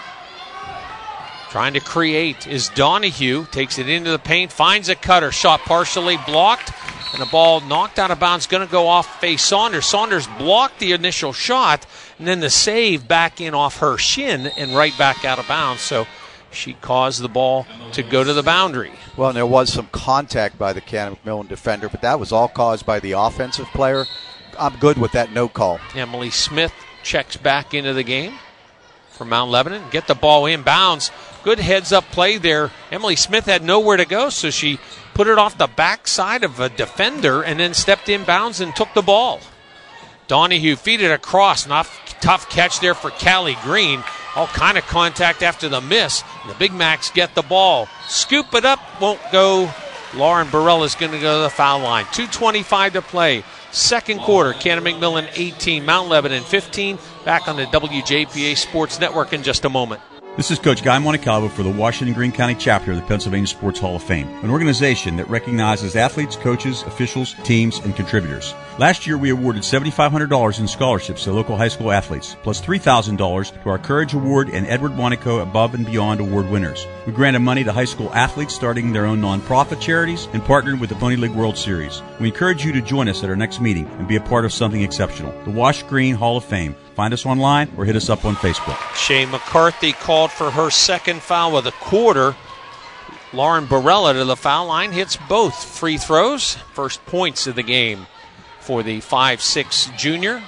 Trying to create is Donahue. Takes it into the paint, finds a cutter. Shot partially blocked, and the ball knocked out of bounds. Going to go off Faye Saunders. Saunders blocked the initial shot, and then the save back in off her shin and right back out of bounds. So she caused the ball to go to the boundary. Well, and there was some contact by the Cannon McMillan defender, but that was all caused by the offensive player. I'm good with that no call. Emily Smith checks back into the game for Mount Lebanon. Get the ball inbounds. Good heads-up play there. Emily Smith had nowhere to go, so she put it off the backside of a defender and then stepped inbounds and took the ball. Donahue feed it across. Not tough catch there for Callie Green. All kind of contact after the miss. The Big Macs get the ball. Scoop it up. Won't go. Lauren Barella is going to go to the foul line. two twenty-five to play. Second quarter, Cannon McMillan eighteen, Mount Lebanon fifteen. Back on the W J P A Sports Network in just a moment. This is Coach Guy Montecalvo for the Washington Greene County chapter of the Pennsylvania Sports Hall of Fame, an organization that recognizes athletes, coaches, officials, teams, and contributors. Last year, we awarded seven thousand five hundred dollars in scholarships to local high school athletes, plus three thousand dollars to our Courage Award and Edward Monaco Above and Beyond Award winners. We granted money to high school athletes starting their own nonprofit charities and partnered with the Pony League World Series. We encourage you to join us at our next meeting and be a part of something exceptional. The Wash Greene Hall of Fame. Find us online or hit us up on Facebook. Shay McCarthy called for her second foul of the quarter. Lauren Barella to the foul line, hits both free throws. First points of the game for the five six junior.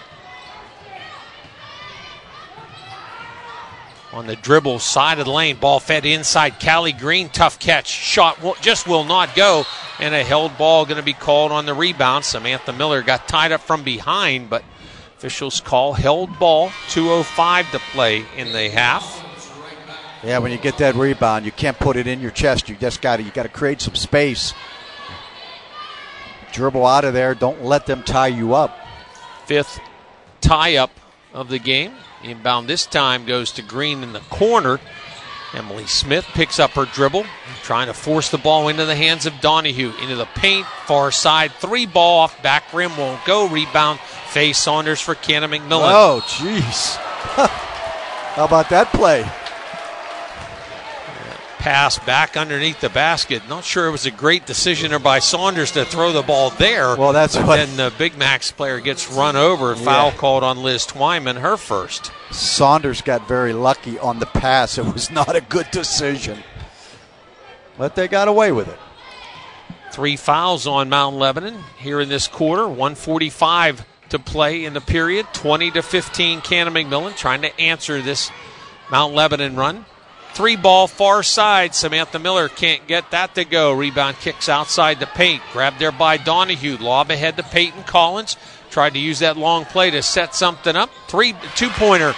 On the dribble side of the lane, ball fed inside. Callie Green, tough catch. Shot will, just will not go. And a held ball going to be called on the rebound. Samantha Miller got tied up from behind, but officials call held ball. two oh five to play in the half. Yeah, when you get that rebound, you can't put it in your chest. You just got to you got to create some space. Dribble out of there. Don't let them tie you up. Fifth tie-up of the game. Inbound this time goes to Green in the corner. Emily Smith picks up her dribble, trying to force the ball into the hands of Donahue. Into the paint, far side, three ball off, back rim won't go. Rebound, Faye Saunders for Cannon McMillan. Oh, jeez. How about that play? pass back underneath the basket. Not sure it was a great decision by Saunders to throw the ball there. Well, that's but what. Then the Big Macs player gets run over. Yeah. Foul called on Liz Twyman, her first. Saunders got very lucky on the pass. It was not a good decision. But they got away with it. Three fouls on Mount Lebanon here in this quarter. one forty-five to play in the period. twenty to fifteen, Cannon McMillan trying to answer this Mount Lebanon run. Three ball far side. Samantha Miller can't get that to go. Rebound kicks outside the paint. Grabbed there by Donahue. Lob ahead to Peyton Collins. Tried to use that long play to set something up. Three two pointer.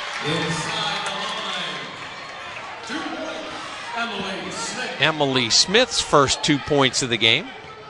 Emily Smith's first two points of the game.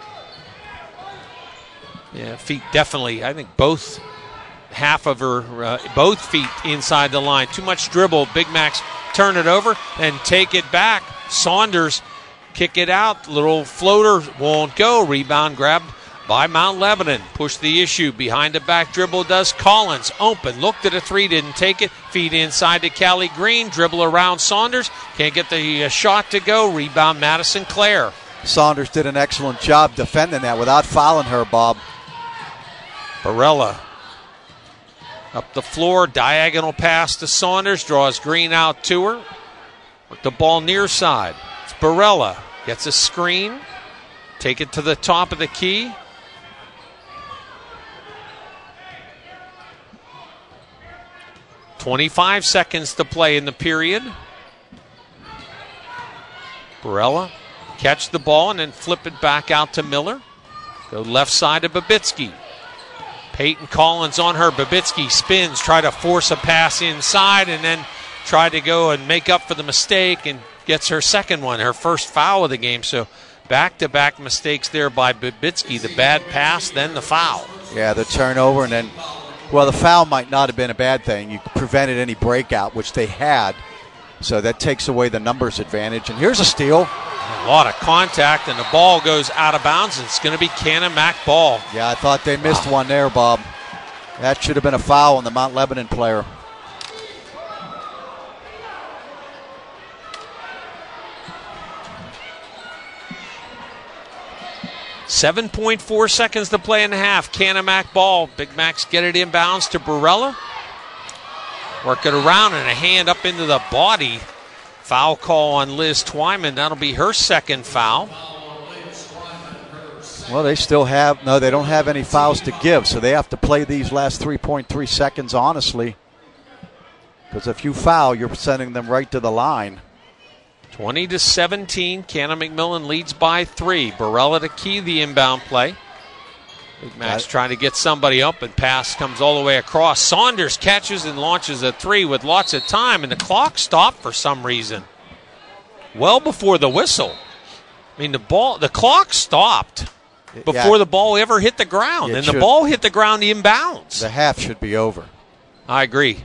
Yeah, feet definitely. I think both half of her, uh, both feet inside the line. Too much dribble. Big Macs turn it over and take it back. Saunders kick it out. Little floater won't go. Rebound grabbed by Mount Lebanon. Push the issue. Behind the back dribble does Collins. Open. Looked at a three. Didn't take it. Feed inside to Callie Green. Dribble around Saunders. Can't get the uh, shot to go. Rebound Madison Clare. Saunders did an excellent job defending that without fouling her, Bob. Barella up the floor, diagonal pass to Saunders, draws Green out to her. With the ball near side, it's Barella, gets a screen, take it to the top of the key. twenty-five seconds to play in the period. Barella catch the ball and then flip it back out to Miller. Go left side to Babitsky. Peyton Collins on her. Babitsky spins, try to force a pass inside, and then try to go and make up for the mistake and gets her second one, her first foul of the game. So back-to-back mistakes there by Babitsky. The bad pass, then the foul. Yeah, the turnover, and then, well, the foul might not have been a bad thing. You prevented any breakout, which they had. So that takes away the numbers advantage. And here's a steal. A lot of contact, and the ball goes out of bounds, and it's going to be Cannon Mac ball. Yeah, I thought they missed one there, Bob. That should have been a foul on the Mount Lebanon player. seven point four seconds to play in the half. Cannon Mac ball. Big Macs get it inbounds to Barella. Work it around and a hand up into the body. Foul call on Liz Twyman. That'll be her second foul. Well, they still have, no, they don't have any fouls to give, so they have to play these last three point three seconds honestly. Because if you foul, you're sending them right to the line. twenty to seventeen. Cannon McMillan leads by three. Barella to key the inbound play. Big Macs trying to get somebody up, and pass comes all the way across. Saunders catches and launches a three with lots of time, and the clock stopped for some reason. Well before the whistle. I mean, the ball, the clock stopped before yeah. the ball ever hit the ground, It and should. the ball hit the ground inbounds. The half should be over. I agree.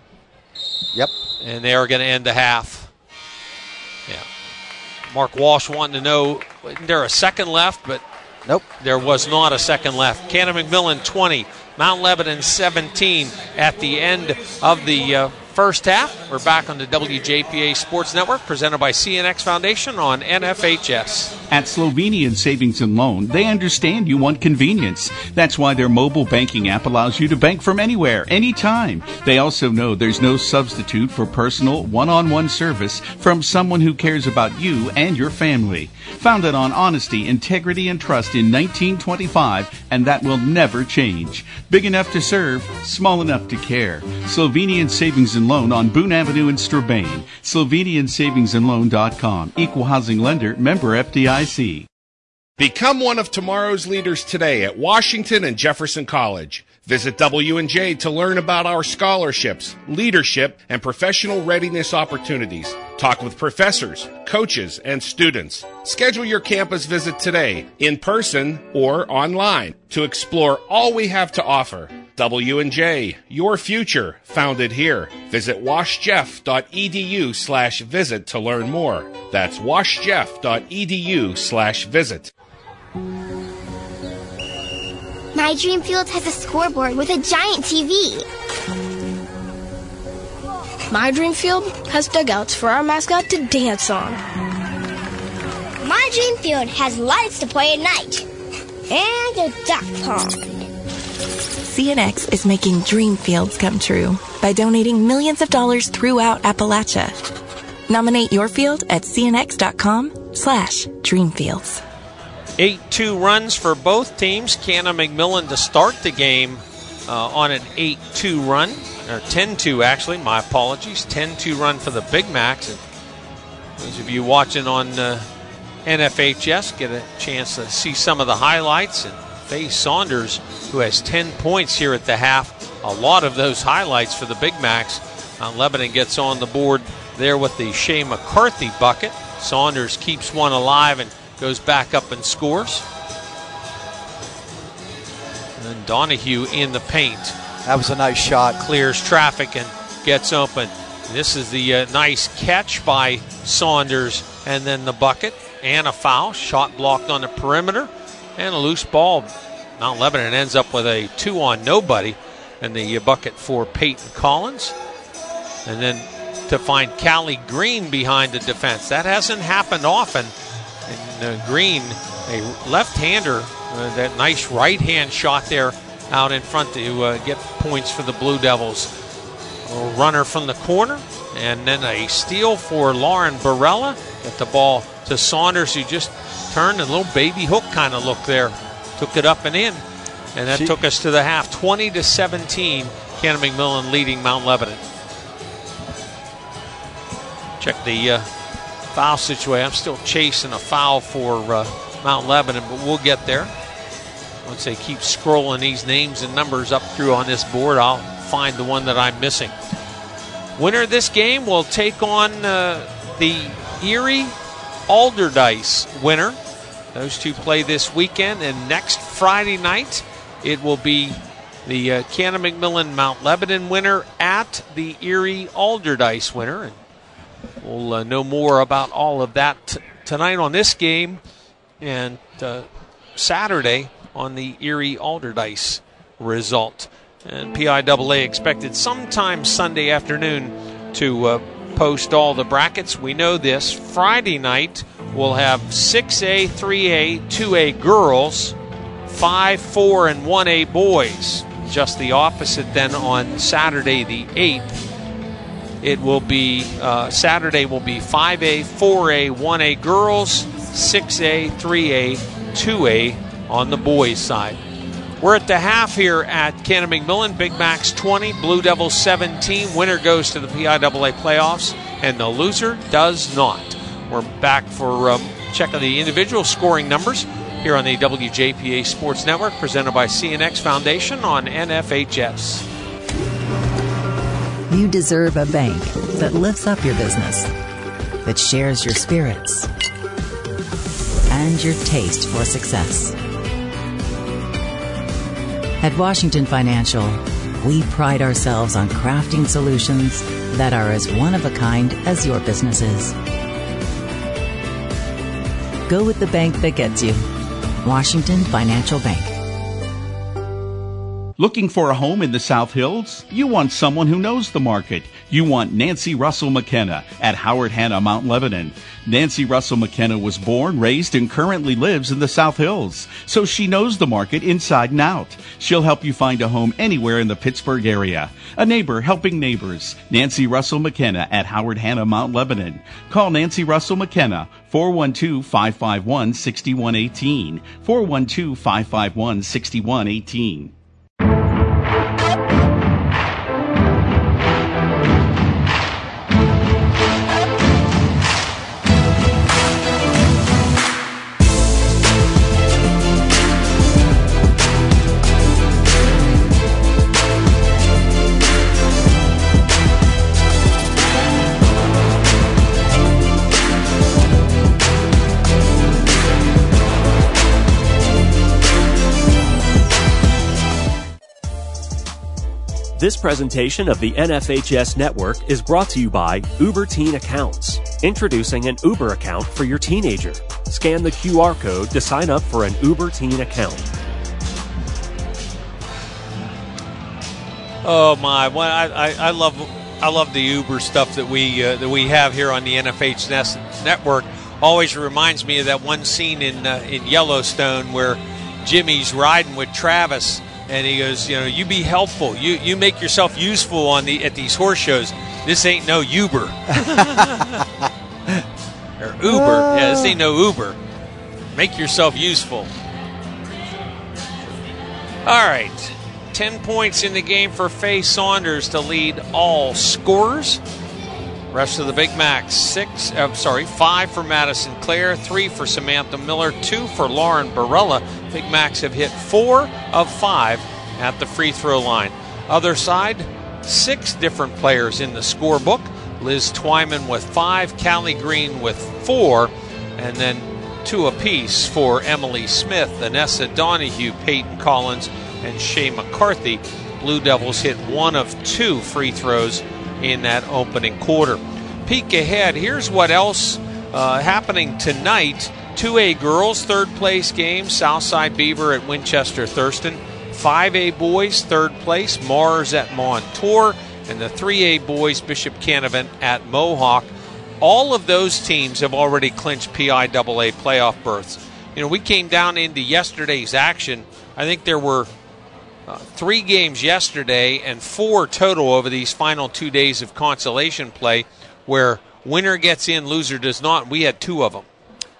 Yep. And they are going to end the half. Yeah. Mark Walsh wanting to know, isn't there a second left? But nope. There was not a second left. Cannon McMillan twenty, Mount Lebanon seventeen at the end of the uh, first half. We're back on the W J P A Sports Network, presented by C N X Foundation on N F H S. At Slovenian Savings and Loan, they understand you want convenience. That's why their mobile banking app allows you to bank from anywhere, anytime. They also know there's no substitute for personal, one-on-one service from someone who cares about you and your family. Founded on honesty, integrity, and trust in nineteen twenty-five, and that will never change. Big enough to serve, small enough to care. Slovenian Savings and Loan on Boone Avenue in Strabane. Slovenian Savings and Loan dot com. Equal housing lender, member F D I C. Become one of tomorrow's leaders today at Washington and Jefferson College. Visit W and J to learn about our scholarships, leadership, and professional readiness opportunities. Talk with professors, coaches, and students. Schedule your campus visit today, in person or online, to explore all we have to offer. W and J, your future, founded here. Visit washjeff.edu slash visit to learn more. That's washjeff.edu slash visit. My Dream Field has a scoreboard with a giant T V. My Dream Field has dugouts for our mascot to dance on. Dreamfield has lights to play at night. And a duck pond. C N X is making dream fields come true by donating millions of dollars throughout Appalachia. Nominate your field at cnx.com slash dreamfields. eight two runs for both teams. Canna McMillan to start the game uh, on an eight two run, or ten two actually, my apologies. ten two run for the Big Macs. And those of you watching on uh, N F H S get a chance to see some of the highlights. And Faye Saunders, who has ten points here at the half, a lot of those highlights for the Big Macs. Mount Lebanon gets on the board there with the Shea McCarthy bucket. Saunders keeps one alive and goes back up and scores. And then Donahue in the paint. That was a nice shot. Clears traffic and gets open. This is the uh, nice catch by Saunders, and then the bucket and a foul. Shot blocked on the perimeter and a loose ball. Mount Lebanon ends up with a two on nobody, and the bucket for Peyton Collins. And then to find Callie Green behind the defense. That hasn't happened often. And uh, Green, a left-hander, uh, that nice right-hand shot there out in front to uh, get points for the Blue Devils. A runner from the corner, and then a steal for Lauren Barella. Get the ball to Saunders, who just turned a little baby hook kind of look there. Took it up and in, and that she, took us to the half. twenty to seventeen, Canna McMillan leading Mount Lebanon. Check the uh, foul situation. I'm still chasing a foul for uh, Mount Lebanon, but we'll get there. Once they keep scrolling these names and numbers up through on this board, I'll find the one that I'm missing. Winner of this game will take on uh, the Erie Alderdice winner. Those two play this weekend, and next Friday night it will be the uh, Canna McMillan Mount Lebanon winner at the Erie Alderdice winner. And we'll uh, know more about all of that t- tonight on this game, and uh, Saturday on the Erie Alderdice result. And P I A A expected sometime Sunday afternoon to uh, post all the brackets. We know this. Friday night we'll have six A, three A, two A girls, five, four, and one A boys. Just the opposite then on Saturday the eighth. It will be, uh, Saturday will be five A, four A, one A girls, six A, three A, two A on the boys' side. We're at the half here at Canna McMillan. Big Macs twenty, Blue Devils seventeen. Winner goes to the P I A A playoffs, and the loser does not. We're back for um, checking the individual scoring numbers here on the W J P A Sports Network, presented by C N X Foundation on N F H S. You deserve a bank that lifts up your business, that shares your spirits and your taste for success. At Washington Financial, we pride ourselves on crafting solutions that are as one-of-a-kind as your business is. Go with the bank that gets you. Washington Financial Bank. Looking for a home in the South Hills? You want someone who knows the market. You want Nancy Russell McKenna at Howard Hanna Mount Lebanon. Nancy Russell McKenna was born, raised, and currently lives in the South Hills, so she knows the market inside and out. She'll help you find a home anywhere in the Pittsburgh area. A neighbor helping neighbors. Nancy Russell McKenna at Howard Hanna Mount Lebanon. Call Nancy Russell McKenna, four one two, five five one, six one one eight, four one two, five five one, six one one eight. This presentation of the N F H S Network is brought to you by Uber Teen Accounts. Introducing an Uber account for your teenager. Scan the Q R code to sign up for an Uber Teen account. Oh my! Well, I, I, I love I love the Uber stuff that we uh, that we have here on the N F H S Network. always reminds me of that one scene in uh, in Yellowstone where Jimmy's riding with Travis, and he goes, you know, you be helpful. You you make yourself useful on the at these horse shows. This ain't no Uber. Or Uber. Yeah, this ain't no Uber. Make yourself useful. All right. Ten points in the game for Faye Saunders to lead all scorers. Rest of the Big Macs, six, uh, sorry, five for Madison Clare, three for Samantha Miller, two for Lauren Barella. Big Macs have hit four of five at the free throw line. Other side, six different players in the scorebook. Liz Twyman with five, Callie Green with four, and then two apiece for Emily Smith, Anessa Donahue, Peyton Collins, and Shea McCarthy. Blue Devils hit one of two free throws in that opening quarter. Peek ahead, here's what else uh, happening tonight. two A girls, third place game, Southside Beaver at Winchester Thurston. five A boys, third place, Mars at Montour. And the three A boys, Bishop Canevin at Mohawk. All of those teams have already clinched P I A A playoff berths. You know, we came down into yesterday's action. I think there were Uh, three games yesterday and four total over these final two days of consolation play where winner gets in, loser does not. We had two of them.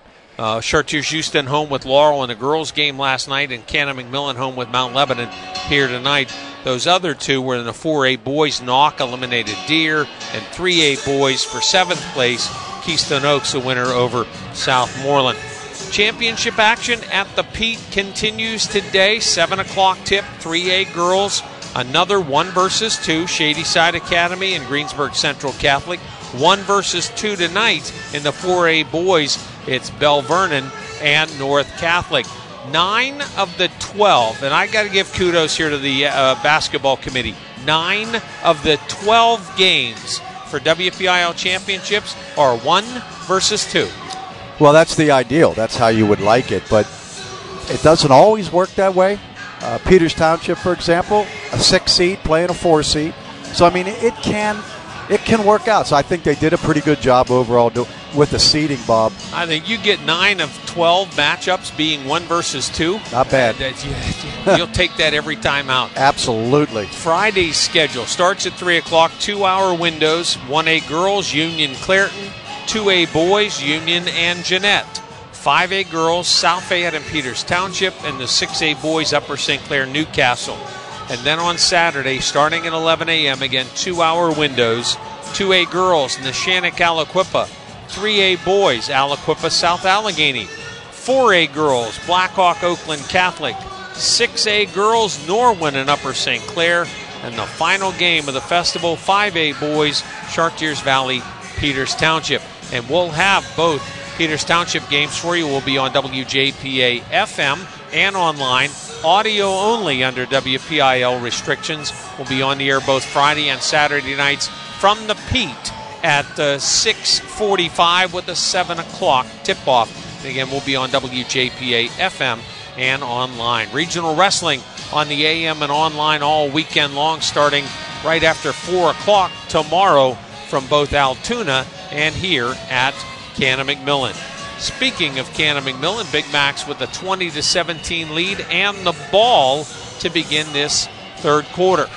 Uh, Chartiers Houston home with Laurel in a girls game last night, and Cannon McMillan home with Mount Lebanon here tonight. Those other two were in the four A boys. Knock eliminated Deer, and three A boys for seventh place. Keystone Oaks a winner over Southmoreland. Championship action at the Pete continues today. seven o'clock tip, three A girls. Another one versus two, Shady Side Academy and Greensburg Central Catholic. One versus two tonight in the four A boys. It's Bell Vernon and North Catholic. Nine of the twelve, and I got to give kudos here to the uh, basketball committee. Nine of the twelve games for W P I L championships are one versus two. Well, that's the ideal. That's how you would like it, but it doesn't always work that way. Uh, Peters Township, for example, a six seed playing a four seed. So, I mean, it can it can work out. So I think they did a pretty good job overall do, with the seeding, Bob. I think you get nine of twelve matchups being one versus two. Not bad. Uh, you, you'll take that every time out. Absolutely. Friday's schedule starts at three o'clock, two-hour windows. one A girls, Union Clareton. two A boys, Union and Jeanette. five A girls, South Fayette and Peters Township, and the six A boys, Upper Saint Clair, Newcastle. And then on Saturday, starting at eleven a.m., again, two-hour windows, two A girls, Neshannock, Aliquippa. three A boys, Aliquippa, South Allegheny. four A girls, Blackhawk, Oakland Catholic. six A girls, Norwin and Upper Saint Clair. And the final game of the festival, five A boys, Chartiers Valley, Peters Township. And we'll have both Peters Township games for you. We'll be on W J P A F M and online. Audio only under W P I L restrictions. We'll be on the air both Friday and Saturday nights from the Pete at uh, six forty-five with a seven o'clock tip-off. And again, we'll be on W J P A F M and online. Regional wrestling on the A M and online all weekend long, starting right after four o'clock tomorrow from both Altoona and here at Cannon McMillan. Speaking of Cannon McMillan, Big Macs with a twenty to seventeen lead and the ball to begin this third quarter.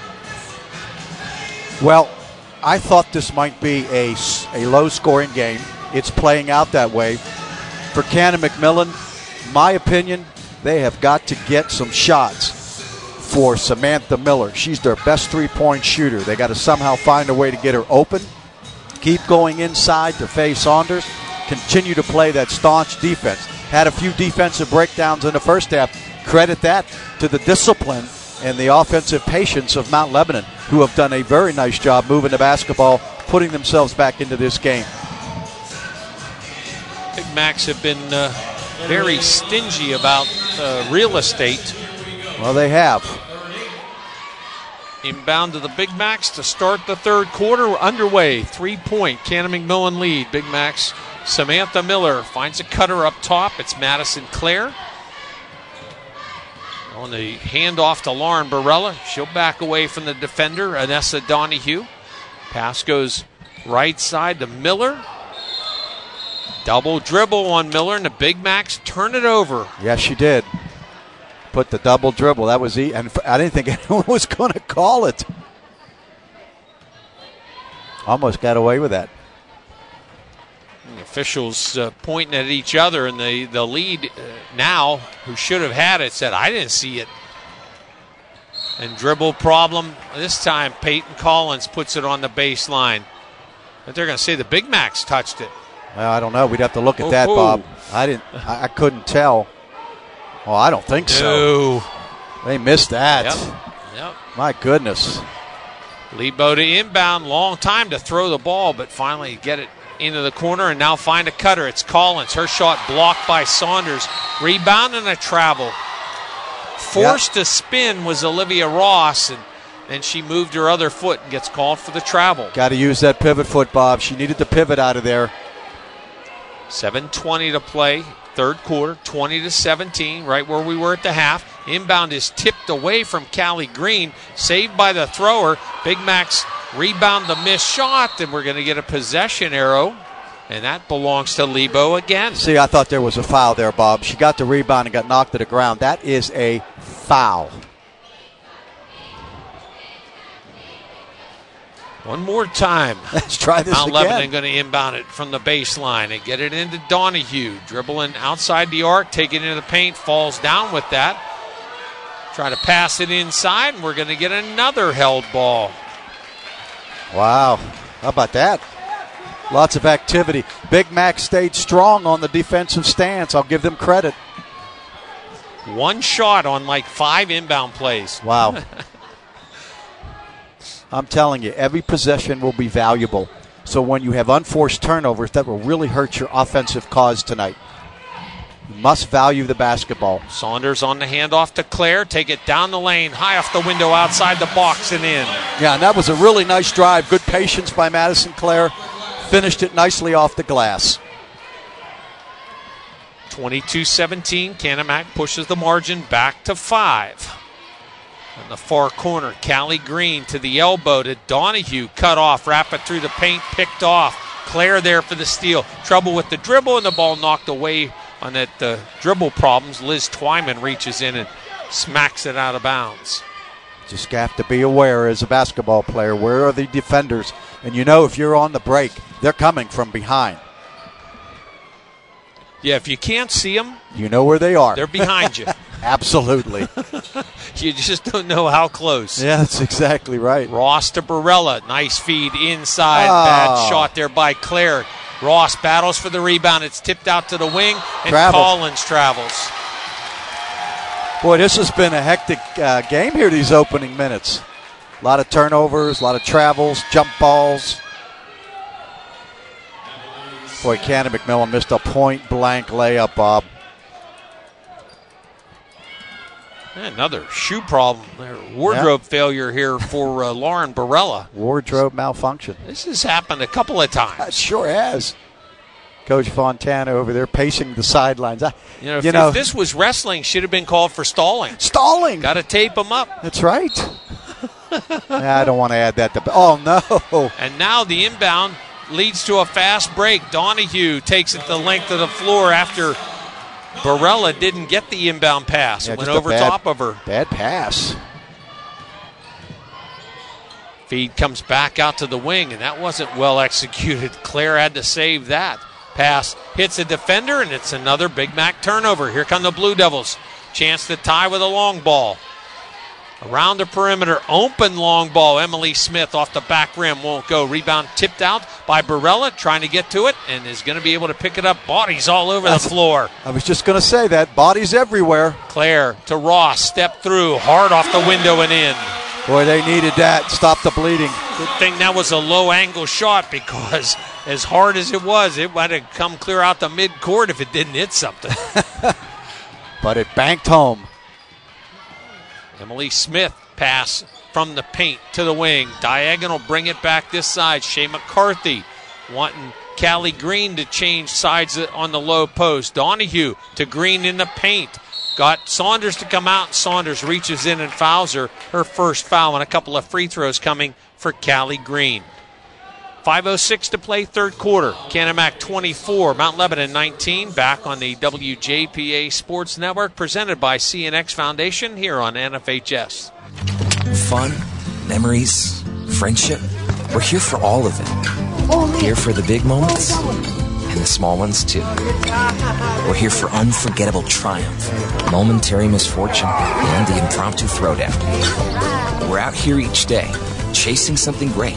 Well, I thought this might be a, a low-scoring game. It's playing out that way. For Cannon McMillan, my opinion, they have got to get some shots for Samantha Miller. She's their best three-point shooter. They got to somehow find a way to get her open. Keep going inside to Faye Saunders. Continue to play that staunch defense. Had a few defensive breakdowns in the first half. Credit that to the discipline and the offensive patience of Mount Lebanon, who have done a very nice job moving the basketball, putting themselves back into this game. Big Macs have been uh, very stingy about uh, real estate. Well, they have. Inbound to the Big Macs to start the third quarter. Underway. Three-point Cannon McMillan lead. Big Macs. Samantha Miller finds a cutter up top. It's Madison Clare. On the handoff to Lauren Barella. She'll back away from the defender, Anessa Donahue. Pass goes right side to Miller. Double dribble on Miller, and the Big Macs turn it over. Yes, she did. Put the double dribble. That was e- and I didn't think anyone was going to call it. Almost got away with that. The officials uh, pointing at each other, and the, the lead uh, now, who should have had it, said, I didn't see it. And dribble problem. This time, Peyton Collins puts it on the baseline. But they're going to say the Big Macs touched it. Well, I don't know. We'd have to look at oh, that, oh. Bob. I didn't. I, I couldn't tell. Well, I don't think no. so. They missed that. Yep. Yep. My goodness. Lebo to inbound. Long time to throw the ball, but finally get it into the corner and now find a cutter. It's Collins. Her shot blocked by Saunders. Rebound and a travel. Forced yep. to spin was Olivia Ross, and then she moved her other foot and gets called for the travel. Got to use that pivot foot, Bob. She needed the pivot out of there. seven twenty to play. Third quarter, twenty to seventeen, right where we were at the half. Inbound is tipped away from Callie Green, saved by the thrower. Big Macs rebound the missed shot, and we're going to get a possession arrow, and that belongs to Lebo again. See, I thought there was a foul there, Bob. She got the rebound and got knocked to the ground. That is a foul. One more time. Let's try this Mount again. Lebanon going to inbound it from the baseline and get it into Donahue. Dribbling outside the arc, taking it into the paint, falls down with that. Try to pass it inside, and we're going to get another held ball. Wow. How about that? Lots of activity. Big Mac stayed strong on the defensive stance. I'll give them credit. One shot on like five inbound plays. Wow. I'm telling you, every possession will be valuable. So when you have unforced turnovers, that will really hurt your offensive cause tonight. You must value the basketball. Saunders on the handoff to Claire. Take it down the lane, high off the window, outside the box and in. Yeah, and that was a really nice drive. Good patience by Madison Claire. Finished it nicely off the glass. twenty-two seventeen, Kanemak pushes the margin back to five. In the far corner, Callie Green to the elbow to Donahue. Cut off, wrap it through the paint, picked off. Claire there for the steal. Trouble with the dribble, and the ball knocked away on that uh, dribble problems. Liz Twyman reaches in and smacks it out of bounds. Just have to be aware as a basketball player. Where are the defenders? And you know if you're on the break, they're coming from behind. Yeah, if you can't see them, you know where they are. They're behind you. Absolutely. You just don't know how close. Yeah, that's exactly right. Ross to Barella. Nice feed inside. Oh. Bad shot there by Claire. Ross battles for the rebound. It's tipped out to the wing, and Travel. Collins travels. Boy, this has been a hectic uh, game here these opening minutes. A lot of turnovers, a lot of travels, jump balls. Boy, Cannon McMillan missed a point-blank layup, Bob. Another shoe problem. Wardrobe yeah. failure here for uh, Lauren Barella. Wardrobe malfunction. This has happened a couple of times. It sure has. Coach Fontana over there pacing the sidelines. I, you know, if, you know, if this was wrestling, should have been called for stalling. Stalling. Got to tape them up. That's right. I don't want to add that to. Oh no. And now the inbound leads to a fast break. Donahue takes it the length of the floor after Barella didn't get the inbound pass. Yeah, it went over bad, top of her. Bad pass. Feed comes back out to the wing, and that wasn't well executed. Claire had to save that. Pass hits a defender, and it's another Big Mac turnover. Here come the Blue Devils. Chance to tie with a long ball. Around the perimeter, open long ball. Emily Smith off the back rim, won't go. Rebound tipped out by Barella, trying to get to it, and is going to be able to pick it up. Bodies all over That's, the floor. I was just going to say that. Bodies everywhere. Claire to Ross, step through, hard off the window and in. Boy, they needed that. Stop the bleeding. Good thing that was a low-angle shot, because as hard as it was, it might have come clear out the mid-court if it didn't hit something. But it banked home. Emily Smith pass from the paint to the wing. Diagonal, bring it back this side. Shea McCarthy wanting Callie Green to change sides on the low post. Donahue to Green in the paint. Got Saunders to come out. Saunders reaches in and fouls her. Her first foul, and a couple of free throws coming for Callie Green. five oh six to play, third quarter. Canon-Mac twenty-four, Mount Lebanon nineteen. Back on the W J P A Sports Network, presented by C N X Foundation here on N F H S. Fun, memories, friendship. We're here for all of it. Here for the big moments and the small ones too. We're here for unforgettable triumph, momentary misfortune, and the impromptu throwdown. We're out here each day, chasing something great.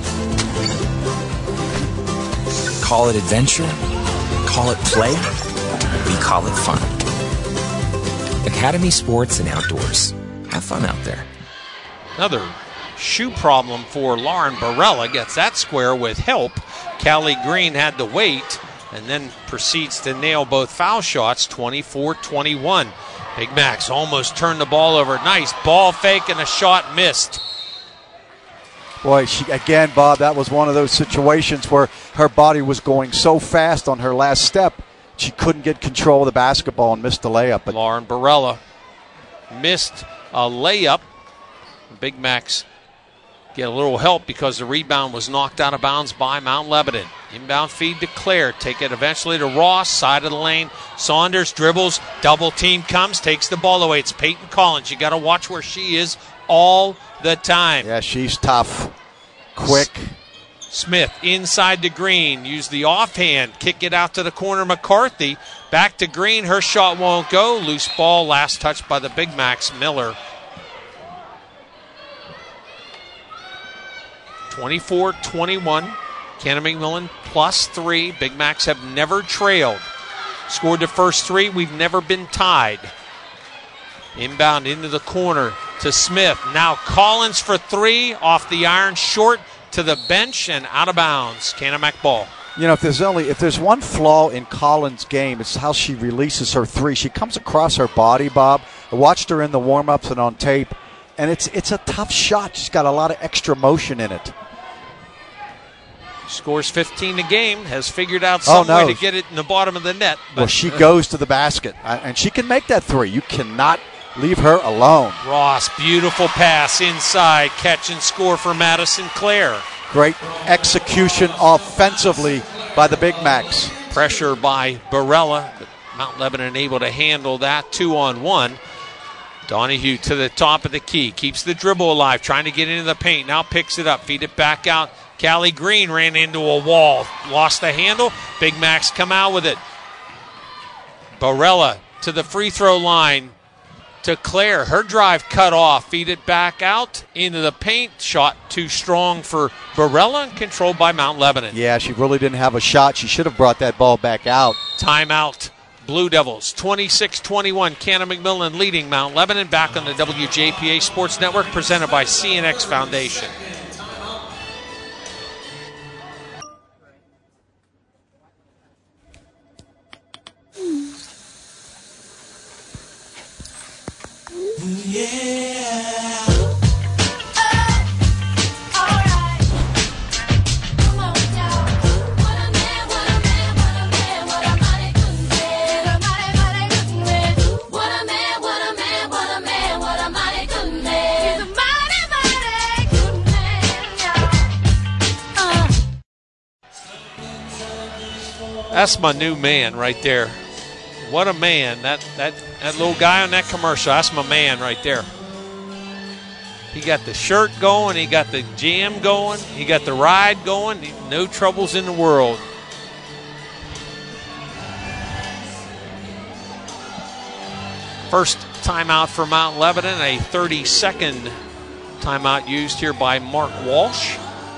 Call it adventure, call it play, we call it fun. Academy Sports and Outdoors. Have fun out there. Another shoe problem for Lauren Barella. Gets that square with help. Callie Green had to wait and then proceeds to nail both foul shots, twenty-four twenty-one. Big Macs almost turned the ball over. Nice ball fake and a shot missed. Boy, she again, Bob, that was one of those situations where her body was going so fast on her last step, she couldn't get control of the basketball and missed the layup. But Lauren Barella missed a layup. Big Macs get a little help because the rebound was knocked out of bounds by Mount Lebanon. Inbound feed to Claire. Take it eventually to Ross, side of the lane. Saunders dribbles, double team comes, takes the ball away. It's Peyton Collins. You got to watch where she is all the time. Yeah, she's tough. Quick. Smith inside to Green. Use the offhand. Kick it out to the corner. McCarthy. Back to Green. Her shot won't go. Loose ball. Last touch by the Big Macs. Miller. twenty-four twenty-one. Canon-McMillan plus three. Big Macs have never trailed. Scored the first three. We've never been tied. Inbound into the corner to Smith. Now Collins for three. Off the iron, short to the bench and out of bounds. Canon-Mac ball. You know, if there's only if there's one flaw in Collins' game, it's how she releases her three. She comes across her body, Bob. I watched her in the warm-ups and on tape, and it's it's a tough shot. She's got a lot of extra motion in it. Scores fifteen a game, has figured out some oh, no. way to get it in the bottom of the net. But well, she goes to the basket, and she can make that three. You cannot leave her alone. Ross, beautiful pass inside. Catch and score for Madison Clare. Great execution offensively by the Big Macs. Pressure by Barella, but Mount Lebanon able to handle that two on one. Donahue to the top of the key, keeps the dribble alive, trying to get into the paint. Now picks it up, feed it back out. Callie Green ran into a wall, lost the handle. Big Macs come out with it. Barella to the free throw line to Claire. Her drive cut off, feed it back out into the paint. Shot too strong for Barella, controlled by Mount Lebanon. Yeah, she really didn't have a shot. She should have brought that ball back out. Timeout. Blue Devils, twenty-six twenty-one. Canon-McMillan leading Mount Lebanon. Back on the W J P A Sports Network, presented by C N X Foundation. Yeah. That's my new man right there. What a man. That that that little guy on that commercial, that's my man right there. He got the shirt going, he got the jam going, he got the ride going, no troubles in the world. First timeout for Mount Lebanon, a thirty-second timeout used here by Mark Walsh.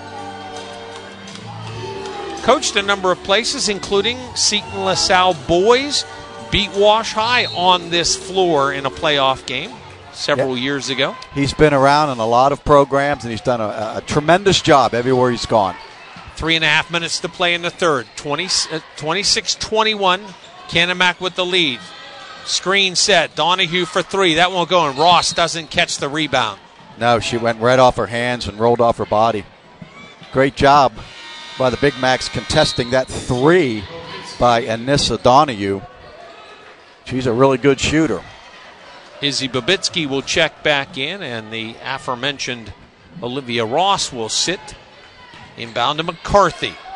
Coached a number of places, including Seton LaSalle boys, beat Wash High on this floor in a playoff game several yep. years ago. He's been around in a lot of programs, and he's done a, a tremendous job everywhere he's gone. Three and a half minutes to play in the third. twenty-six twenty-one, Canon-Mac with the lead. Screen set, Donahue for three. That won't go, and Ross doesn't catch the rebound. No, she went right off her hands and rolled off her body. Great job by the Big Macs contesting that three by Anissa Donahue. She's a really good shooter. Izzy Babitsky will check back in, and the aforementioned Olivia Ross will sit. Inbound to McCarthy.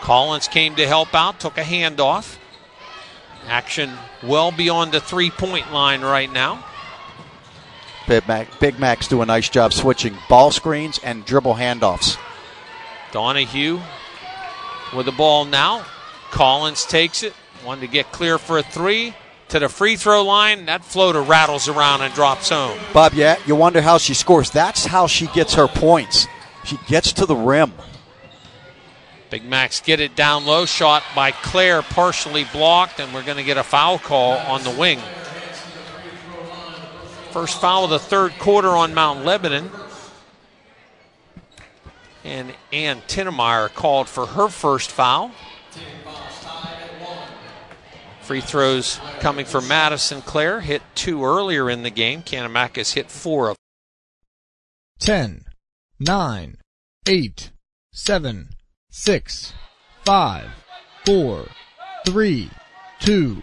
Collins came to help out, took a handoff. Action well beyond the three-point line right now. Big Mac, Big Mac's do a nice job switching ball screens and dribble handoffs. Donahue with the ball now. Collins takes it. Wanted to get clear for a three. To the free throw line. That floater rattles around and drops home. Bob, yeah, you wonder how she scores. That's how she gets her points. She gets to the rim. Big Macs get it down low. Shot by Claire, partially blocked, and we're going to get a foul call on the wing. First foul of the third quarter on Mount Lebanon. And Ann Tinnemeyer called for her first foul. Free throws coming for Madison Clare. Hit two earlier in the game. Kanamakas hit four of them. Ten, nine, eight, seven, six, five, four, three, two.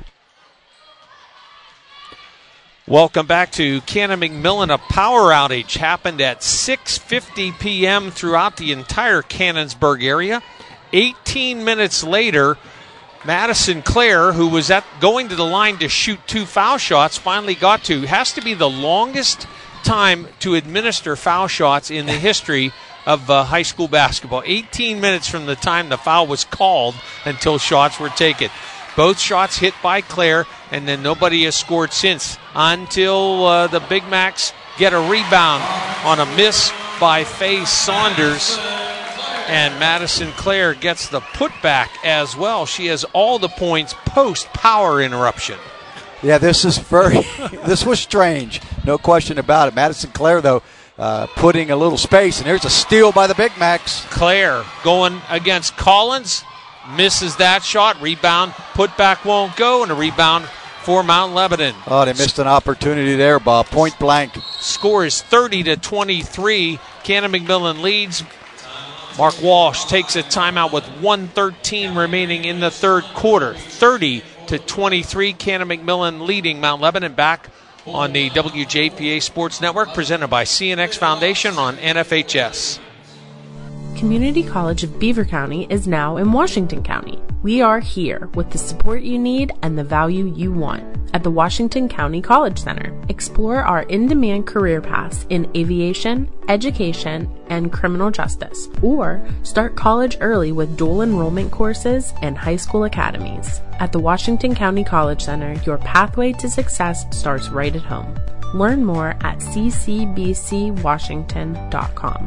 Welcome back to Canon McMillan. A power outage happened at six fifty p.m. throughout the entire Cannonsburg area. eighteen minutes later, Madison Clare, who was at going to the line to shoot two foul shots, finally got to. Has to be the longest time to administer foul shots in the history of uh, high school basketball. eighteen minutes from the time the foul was called until shots were taken. Both shots hit by Clare, and then nobody has scored since until uh, the Big Macs get a rebound on a miss by Faye Saunders. And Madison Clare gets the putback as well. She has all the points post-power interruption. Yeah, this is very, this was strange. No question about it. Madison Clare, though, uh, putting a little space, and here's a steal by the Big Macs. Clare going against Collins, misses that shot. Rebound, putback won't go, and a rebound for Mount Lebanon. Oh, they missed an opportunity there, Bob. Point blank. Score is thirty to twenty-three. Canon McMillan leads. Mark Walsh takes a timeout with one thirteen remaining in the third quarter. thirty to twenty-three, Canon McMillan leading Mount Lebanon. Back on the W J P A Sports Network, presented by C N X Foundation on N F H S. Community College of Beaver County is now in Washington County. We are here with the support you need and the value you want at the Washington County College Center. Explore our in-demand career paths in aviation, education, and criminal justice, or start college early with dual enrollment courses and high school academies. At the Washington County College Center, your pathway to success starts right at home. Learn more at c c b c washington dot com.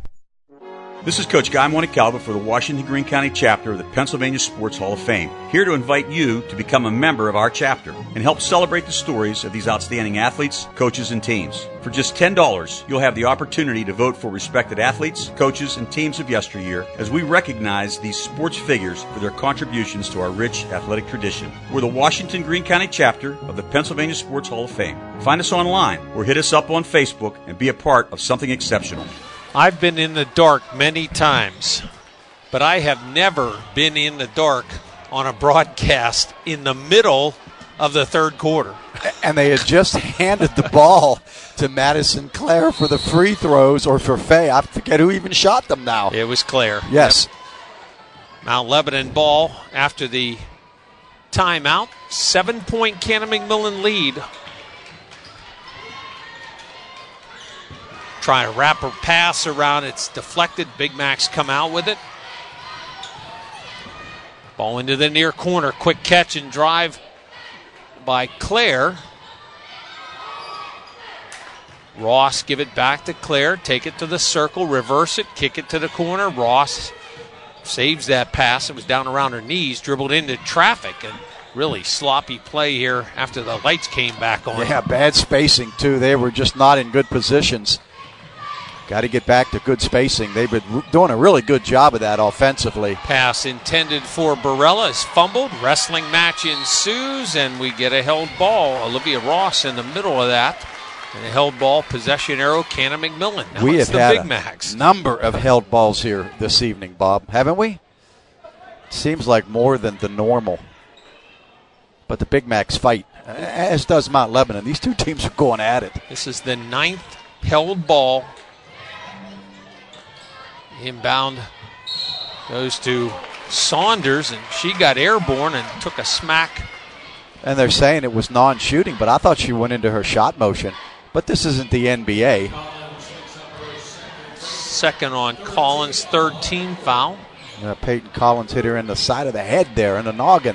This is Coach Guy Montecalvo for the Washington Greene County chapter of the Pennsylvania Sports Hall of Fame, here to invite you to become a member of our chapter and help celebrate the stories of these outstanding athletes, coaches, and teams. For just ten dollars, you'll have the opportunity to vote for respected athletes, coaches, and teams of yesteryear as we recognize these sports figures for their contributions to our rich athletic tradition. We're the Washington Greene County chapter of the Pennsylvania Sports Hall of Fame. Find us online or hit us up on Facebook and be a part of something exceptional. I've been in the dark many times, but I have never been in the dark on a broadcast in the middle of the third quarter. And they had just handed the ball to Madison Clare for the free throws, or for Faye. I forget who even shot them now. It was Clare. Yes. Yep. Mount Lebanon ball after the timeout. Seven-point Canon McMillan lead. Try to wrap a pass around. It's deflected. Big Macs come out with it. Ball into the near corner. Quick catch and drive by Clare. Ross give it back to Clare. Take it to the circle. Reverse it. Kick it to the corner. Ross saves that pass. It was down around her knees. Dribbled into traffic. And really sloppy play here after the lights came back on. Yeah, bad spacing, too. They were just not in good positions. Got to get back to good spacing. They've been doing a really good job of that offensively. Pass intended for Barella is fumbled. Wrestling match ensues, and we get a held ball. Olivia Ross in the middle of that. And a held ball, possession arrow, Canon McMillan. Now we it's have the had Big a Macs. number of held balls here this evening, Bob, haven't we? Seems like more than the normal. But the Big Macs fight, as does Mount Lebanon. These two teams are going at it. This is the ninth held ball. Inbound goes to Saunders, and she got airborne and took a smack. And they're saying it was non-shooting, but I thought she went into her shot motion. But this isn't the N B A. Second on Collins' third team foul. Uh, Peyton Collins hit her in the side of the head there, in the noggin.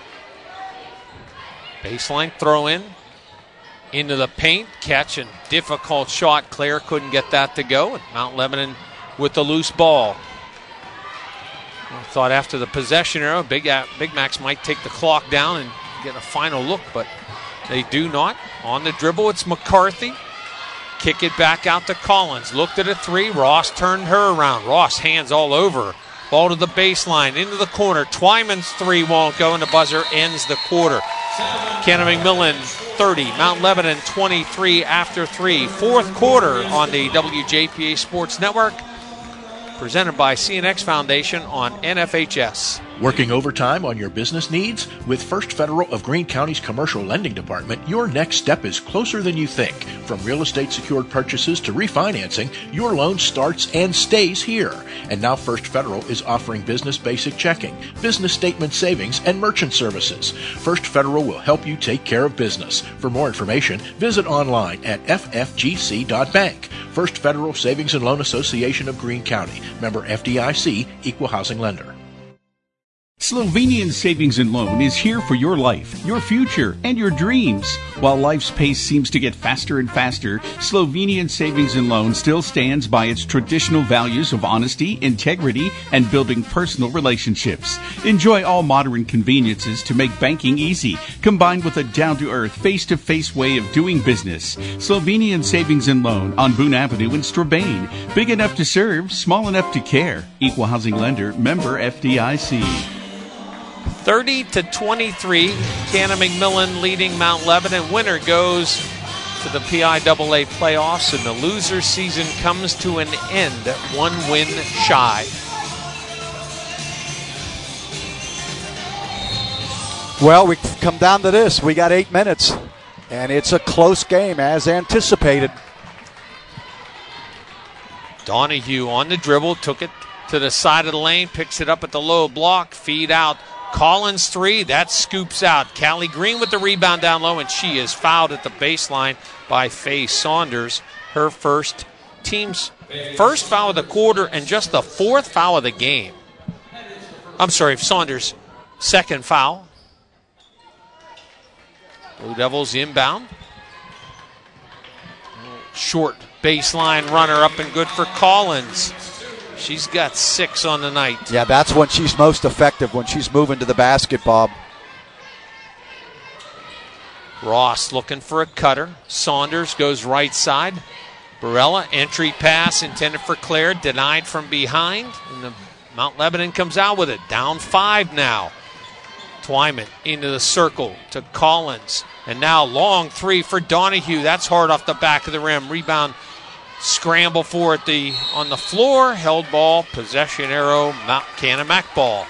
Baseline throw in. Into the paint. Catch and difficult shot. Claire couldn't get that to go. And Mount Lebanon with the loose ball. I thought after the possession arrow, Big, Big Macs might take the clock down and get a final look, but they do not. On the dribble, it's McCarthy. Kick it back out to Collins. Looked at a three. Ross turned her around. Ross hands all over. Ball to the baseline, into the corner. Twyman's three won't go, and the buzzer ends the quarter. Cannon-McMillan thirty, Mount Lebanon twenty-three after three. Fourth quarter on the W J P A Sports Network, presented by C N X Foundation on N F H S. Working overtime on your business needs? With First Federal of Greene County's Commercial Lending Department, your next step is closer than you think. From real estate secured purchases to refinancing, your loan starts and stays here. And now First Federal is offering business basic checking, business statement savings, and merchant services. First Federal will help you take care of business. For more information, visit online at f f g c dot bank. First Federal Savings and Loan Association of Greene County. Member F D I C, Equal Housing Lender. Slovenian Savings and Loan is here for your life, your future, and your dreams. While life's pace seems to get faster and faster, Slovenian Savings and Loan still stands by its traditional values of honesty, integrity, and building personal relationships. Enjoy all modern conveniences to make banking easy, combined with a down-to-earth, face-to-face way of doing business. Slovenian Savings and Loan on Boone Avenue in Strabane. Big enough to serve, small enough to care. Equal Housing Lender, member F D I C. thirty to twenty-three, Cannon-McMillan leading Mount Lebanon. Winner goes to the P I A A playoffs, and the loser season comes to an end, one win shy. Well, we come down to this. We got eight minutes, and it's a close game as anticipated. Donahue on the dribble, took it to the side of the lane, picks it up at the low block, feed out. Collins three, that scoops out. Callie Green with the rebound down low, and she is fouled at the baseline by Faye Saunders. Her first, team's first foul of the quarter and just the fourth foul of the game. I'm sorry, Saunders' second foul. Blue Devils inbound. Short baseline runner up and good for Collins. She's got six on the night. Yeah, that's when she's most effective, when she's moving to the basket, Bob. Ross looking for a cutter. Saunders goes right side. Barella, entry pass intended for Claire, denied from behind. And the Mount Lebanon comes out with it. Down five now. Twyman into the circle to Collins. And now long three for Donahue. That's hard off the back of the rim. Rebound. Scramble for it the on the floor. Held ball. Possession arrow. Mount Cannon-Mac ball.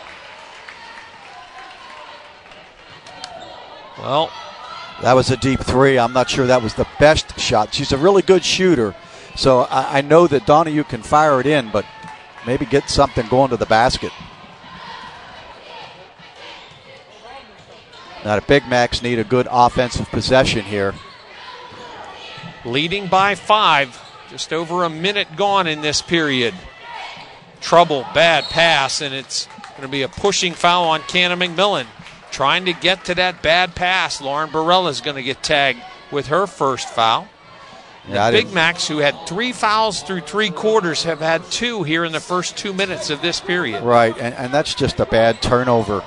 Well, that was a deep three. I'm not sure that was the best shot. She's a really good shooter, so I, I know that Donahue can fire it in, but maybe get something going to the basket. Now the Big Macs need a good offensive possession here. Leading by five. Just over a minute gone in this period. Trouble, bad pass, and it's going to be a pushing foul on Cannon-McMillan. Trying to get to that bad pass. Lauren Barella is going to get tagged with her first foul. Yeah, the Big Macs, who had three fouls through three quarters, have had two here in the first two minutes of this period. Right, and, and that's just a bad turnover.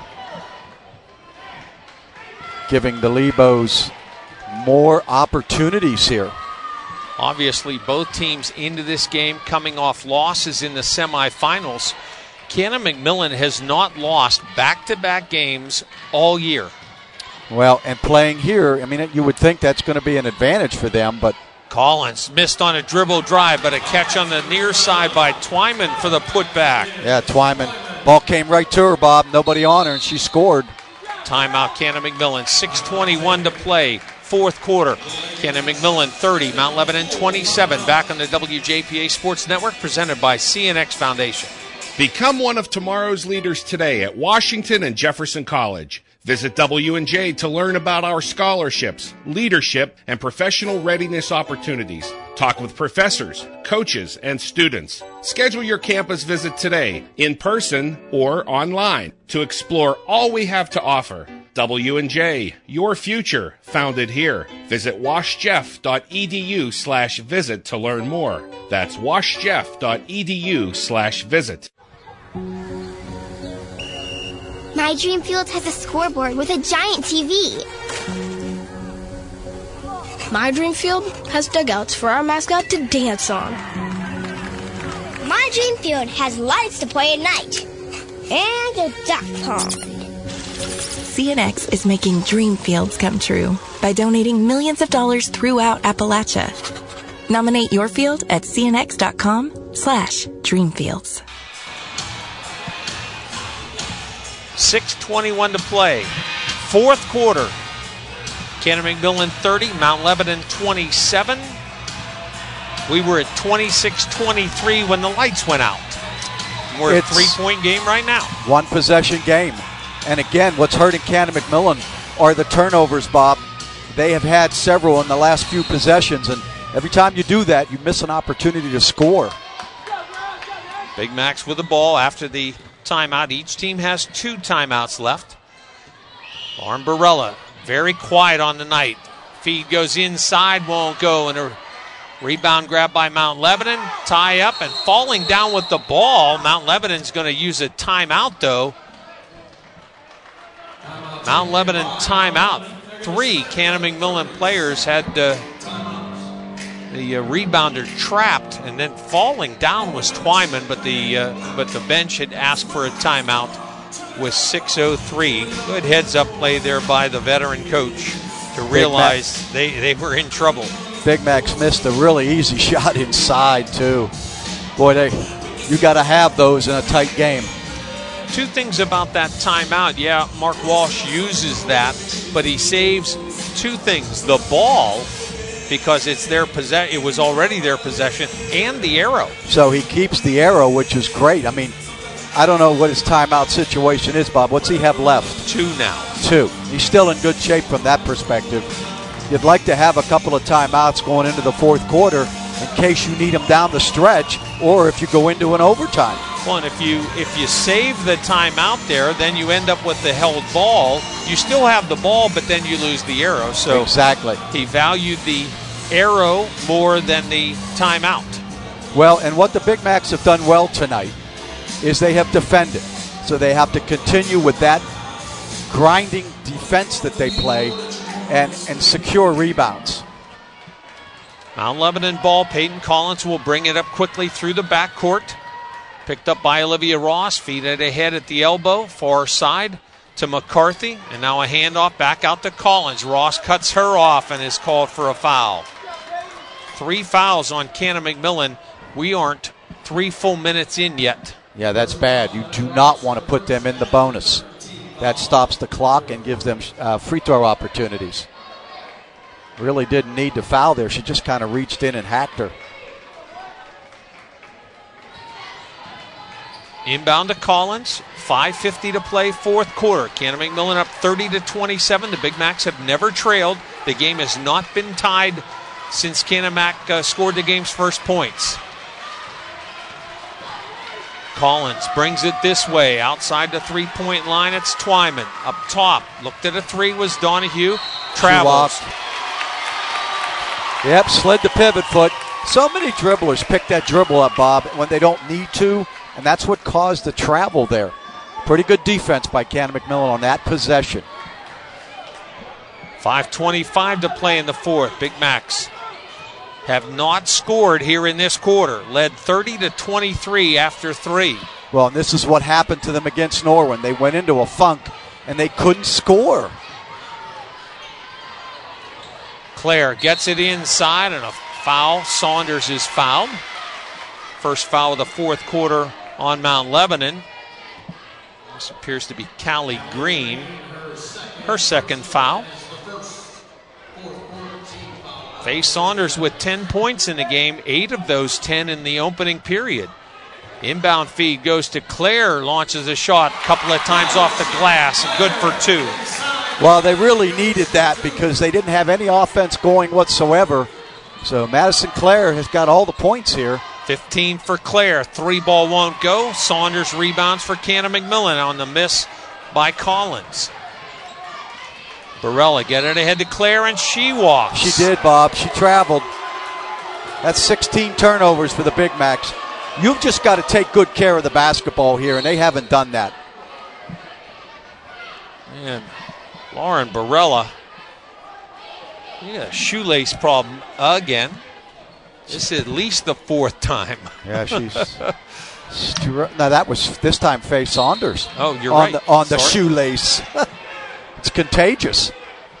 Giving the Lebos more opportunities here. Obviously, both teams into this game coming off losses in the semifinals. Cannon-McMillan has not lost back-to-back games all year. Well, and playing here, I mean, you would think that's going to be an advantage for them, but Collins missed on a dribble drive, but a catch on the near side by Twyman for the putback. Yeah, Twyman. Ball came right to her, Bob. Nobody on her, and she scored. Timeout, Cannon-McMillan. six twenty-one to play. Fourth quarter. Cannon-McMillan thirty, Mount Lebanon twenty-seven. Back on the W J P A Sports Network, presented by C N X Foundation. Become one of tomorrow's leaders today at Washington and Jefferson College. Visit W and J to learn about our scholarships, leadership, and professional readiness opportunities. Talk with professors, coaches, and students. Schedule your campus visit today, in person or online, to explore all we have to offer. W and J, your future, founded here. Visit washjeff.edu slash visit to learn more. That's washjeff.edu slash visit. My dream field has a scoreboard with a giant T V. My dream field has dugouts for our mascot to dance on. My dream field has lights to play at night. And a duck pond. C N X is making dream fields come true by donating millions of dollars throughout Appalachia. Nominate your field at cnx.com slash dreamfields. six twenty-one to play. Fourth quarter. Cannon-McMillan thirty, Mount Lebanon twenty-seven. We were at twenty-six twenty-three when the lights went out. We're It's a three-point game right now. One possession game. And again, what's hurting Cannon-McMillan are the turnovers, Bob. They have had several in the last few possessions, and every time you do that, you miss an opportunity to score. Big Macs with the ball after the timeout. Each team has two timeouts left. Barbarella, very quiet on the night. Feed goes inside, won't go, and a rebound grab by Mount Lebanon. Tie up and falling down with the ball. Mount Lebanon's going to use a timeout, though. Mount Lebanon timeout. Three Cannon-McMillan players had uh, the uh, rebounder trapped, and then falling down was Twyman, but the uh, but the bench had asked for a timeout with six oh three. Good heads-up play there by the veteran coach to realize they, they were in trouble. Big Macs missed a really easy shot inside, too. Boy, they you got to have those in a tight game. Two things about that timeout. Yeah, Mark Walsh uses that, but he saves two things. The ball, because it's their possession, it was already their possession, and the arrow. So he keeps the arrow, which is great. I mean, I don't know what his timeout situation is, Bob. What's he have left? Two now. Two. He's still in good shape from that perspective. You'd like to have a couple of timeouts going into the fourth quarter in case you need them down the stretch or if you go into an overtime. Well, and if you if you save the timeout there, then you end up with the held ball. You still have the ball, but then you lose the arrow. So exactly, he valued the arrow more than the timeout. Well, and what the Big Macs have done well tonight is they have defended. So they have to continue with that grinding defense that they play and, and secure rebounds. Mount Lebanon ball. Peyton Collins will bring it up quickly through the backcourt. Picked up by Olivia Ross. Feed it ahead at the elbow. Far side to McCarthy. And now a handoff back out to Collins. Ross cuts her off and is called for a foul. Three fouls on Cannon-McMillan. We aren't three full minutes in yet. Yeah, that's bad. You do not want to put them in the bonus. That stops the clock and gives them uh, free throw opportunities. Really didn't need to foul there. She just kind of reached in and hacked her. Inbound to Collins. five fifty to play, fourth quarter. Cannon-McMillan up thirty to twenty-seven. The Big Macs have never trailed. The game has not been tied since Cannon-Mac uh, scored the game's first points. Collins brings it this way. Outside the three-point line, it's Twyman. Up top, looked at a three, was Donahue. Travels. Yep, slid the pivot foot. So many dribblers pick that dribble up, Bob, when they don't need to, and that's what caused the travel there. Pretty good defense by Cannon-McMillan on that possession. five twenty-five to play in the fourth. Big Macs have not scored here in this quarter. Led thirty to twenty-three after three. Well, and this is what happened to them against Norwin. They went into a funk, and they couldn't score. Claire gets it inside, and a foul. Saunders is fouled. First foul of the fourth quarter on Mount Lebanon. This appears to be Callie Green. Her second foul. Faye Saunders with ten points in the game, eight of those ten in the opening period. Inbound feed goes to Claire, launches a shot a couple of times off the glass, good for two. Well, they really needed that because they didn't have any offense going whatsoever. So Madison Claire has got all the points here. fifteen for Claire. Three ball won't go. Saunders rebounds for Cannon McMillan on the miss by Collins. Barella get it ahead to Claire, and she walks. She did, Bob. She traveled. That's sixteen turnovers for the Big Macs. You've just got to take good care of the basketball here, and they haven't done that. And Lauren Barella, you got a shoelace problem again. This is at least the fourth time. Yeah, she's... now, that was this time Faye Saunders. Oh, you're on right. The, on the Sorry. shoelace. It's contagious.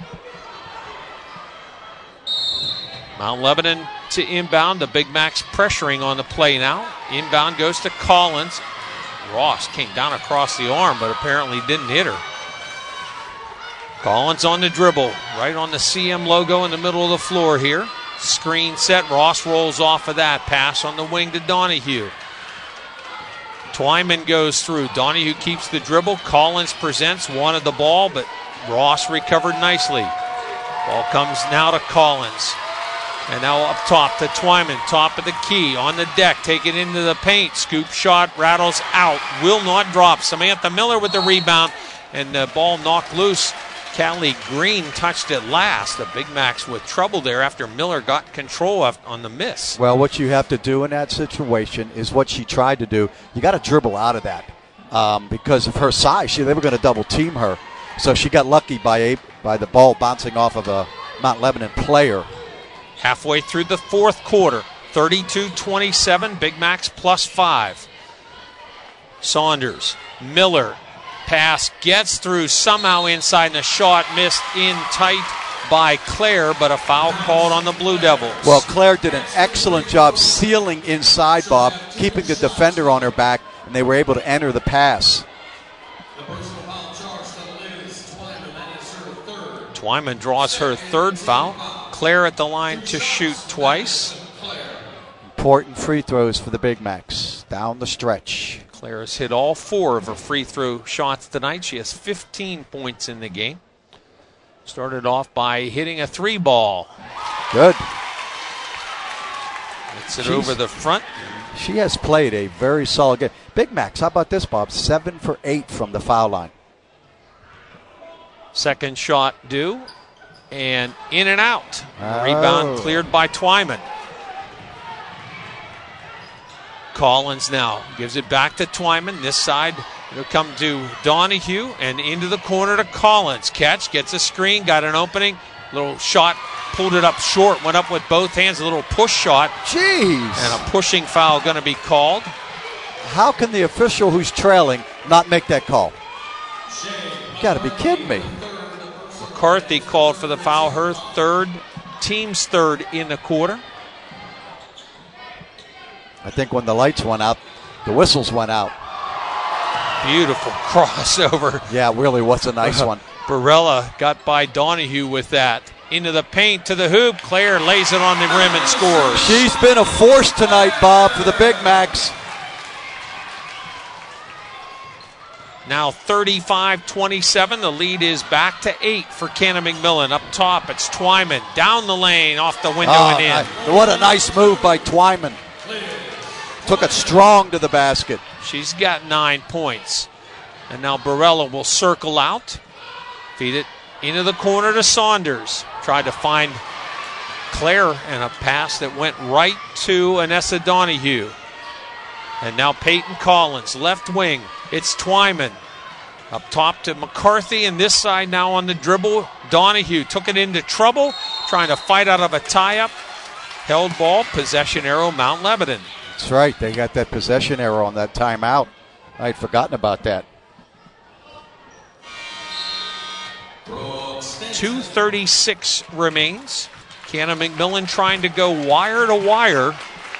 Mount Lebanon to inbound. The Big Macs pressuring on the play now. Inbound goes to Collins. Ross came down across the arm, but apparently didn't hit her. Collins on the dribble, right on the C M logo in the middle of the floor here. Screen set. Ross rolls off of that. Pass on the wing to Donahue. Twyman goes through. Donahue keeps the dribble. Collins presents, wanted the ball, but Ross recovered nicely. Ball comes now to Collins. And now up top to Twyman, top of the key, on the deck, take it into the paint. Scoop shot, rattles out, will not drop. Samantha Miller with the rebound, and the ball knocked loose. Callie Green touched it last. The Big Macs with trouble there after Miller got control of, on the miss. Well, what you have to do in that situation is what she tried to do. You got to dribble out of that um, because of her size. She, they were going to double team her. So she got lucky by a, by the ball bouncing off of a Mount Lebanon player. Halfway through the fourth quarter, thirty-two twenty-seven, Big Macs plus five. Saunders, Miller, pass gets through somehow inside, and the shot missed in tight by Claire, but a foul called on the Blue Devils. Well, Claire did an excellent job sealing inside, Bob, keeping the defender on her back, and they were able to enter the pass. Twyman draws her third foul. Claire at the line to shoot twice. Important free throws for the Big Macs down the stretch. Claire has hit all four of her free throw shots tonight. She has fifteen points in the game. Started off by hitting a three ball. Good. Gets it She's, over the front. She has played a very solid game. Big Macs, how about this, Bob? Seven for eight from the foul line. Second shot due. And in and out. Oh. Rebound cleared by Twyman. Collins now gives it back to Twyman. This side, it'll come to Donahue and into the corner to Collins. Catch, gets a screen, got an opening. Little shot, pulled it up short, went up with both hands. A little push shot. Jeez. And a pushing foul going to be called. How can the official who's trailing not make that call? You got to be kidding me. McCarthy called for the foul, her third, team's third in the quarter. I think when the lights went out, the whistles went out. Beautiful crossover. Yeah, it really was a nice one. Barella got by Donahue with that. Into the paint, to the hoop. Claire lays it on the rim and scores. She's been a force tonight, Bob, for the Big Macs. Now thirty-five twenty-seven. The lead is back to eight for Cannon McMillan. Up top, it's Twyman. Down the lane, off the window oh, and in. I, what a nice move by Twyman. Took it strong to the basket. She's got nine points. And now Barella will circle out. Feed it into the corner to Saunders. Tried to find Claire and a pass that went right to Anessa Donahue. And now Peyton Collins, left wing. It's Twyman. Up top to McCarthy, and this side now on the dribble. Donahue took it into trouble, trying to fight out of a tie-up. Held ball, possession arrow, Mount Lebanon. That's right. They got that possession arrow on that timeout. I had forgotten about that. two thirty-six remains. Cannon McMillan trying to go wire to wire.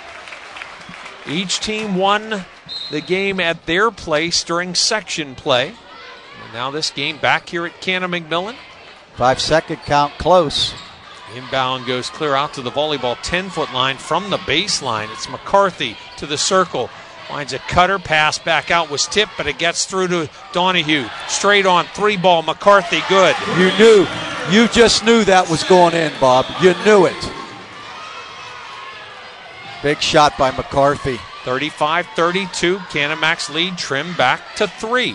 Each team won the game at their place during section play. And now this game back here at Cannon McMillan. Five second count close. Inbound goes clear out to the volleyball ten-foot line from the baseline. It's McCarthy to the circle. Finds a cutter, pass back out, was tipped, but it gets through to Donahue. Straight on, three ball, McCarthy, good. You knew, you just knew that was going in, Bob. You knew it. Big shot by McCarthy. thirty-five thirty-two, Canamac's lead trimmed back to three.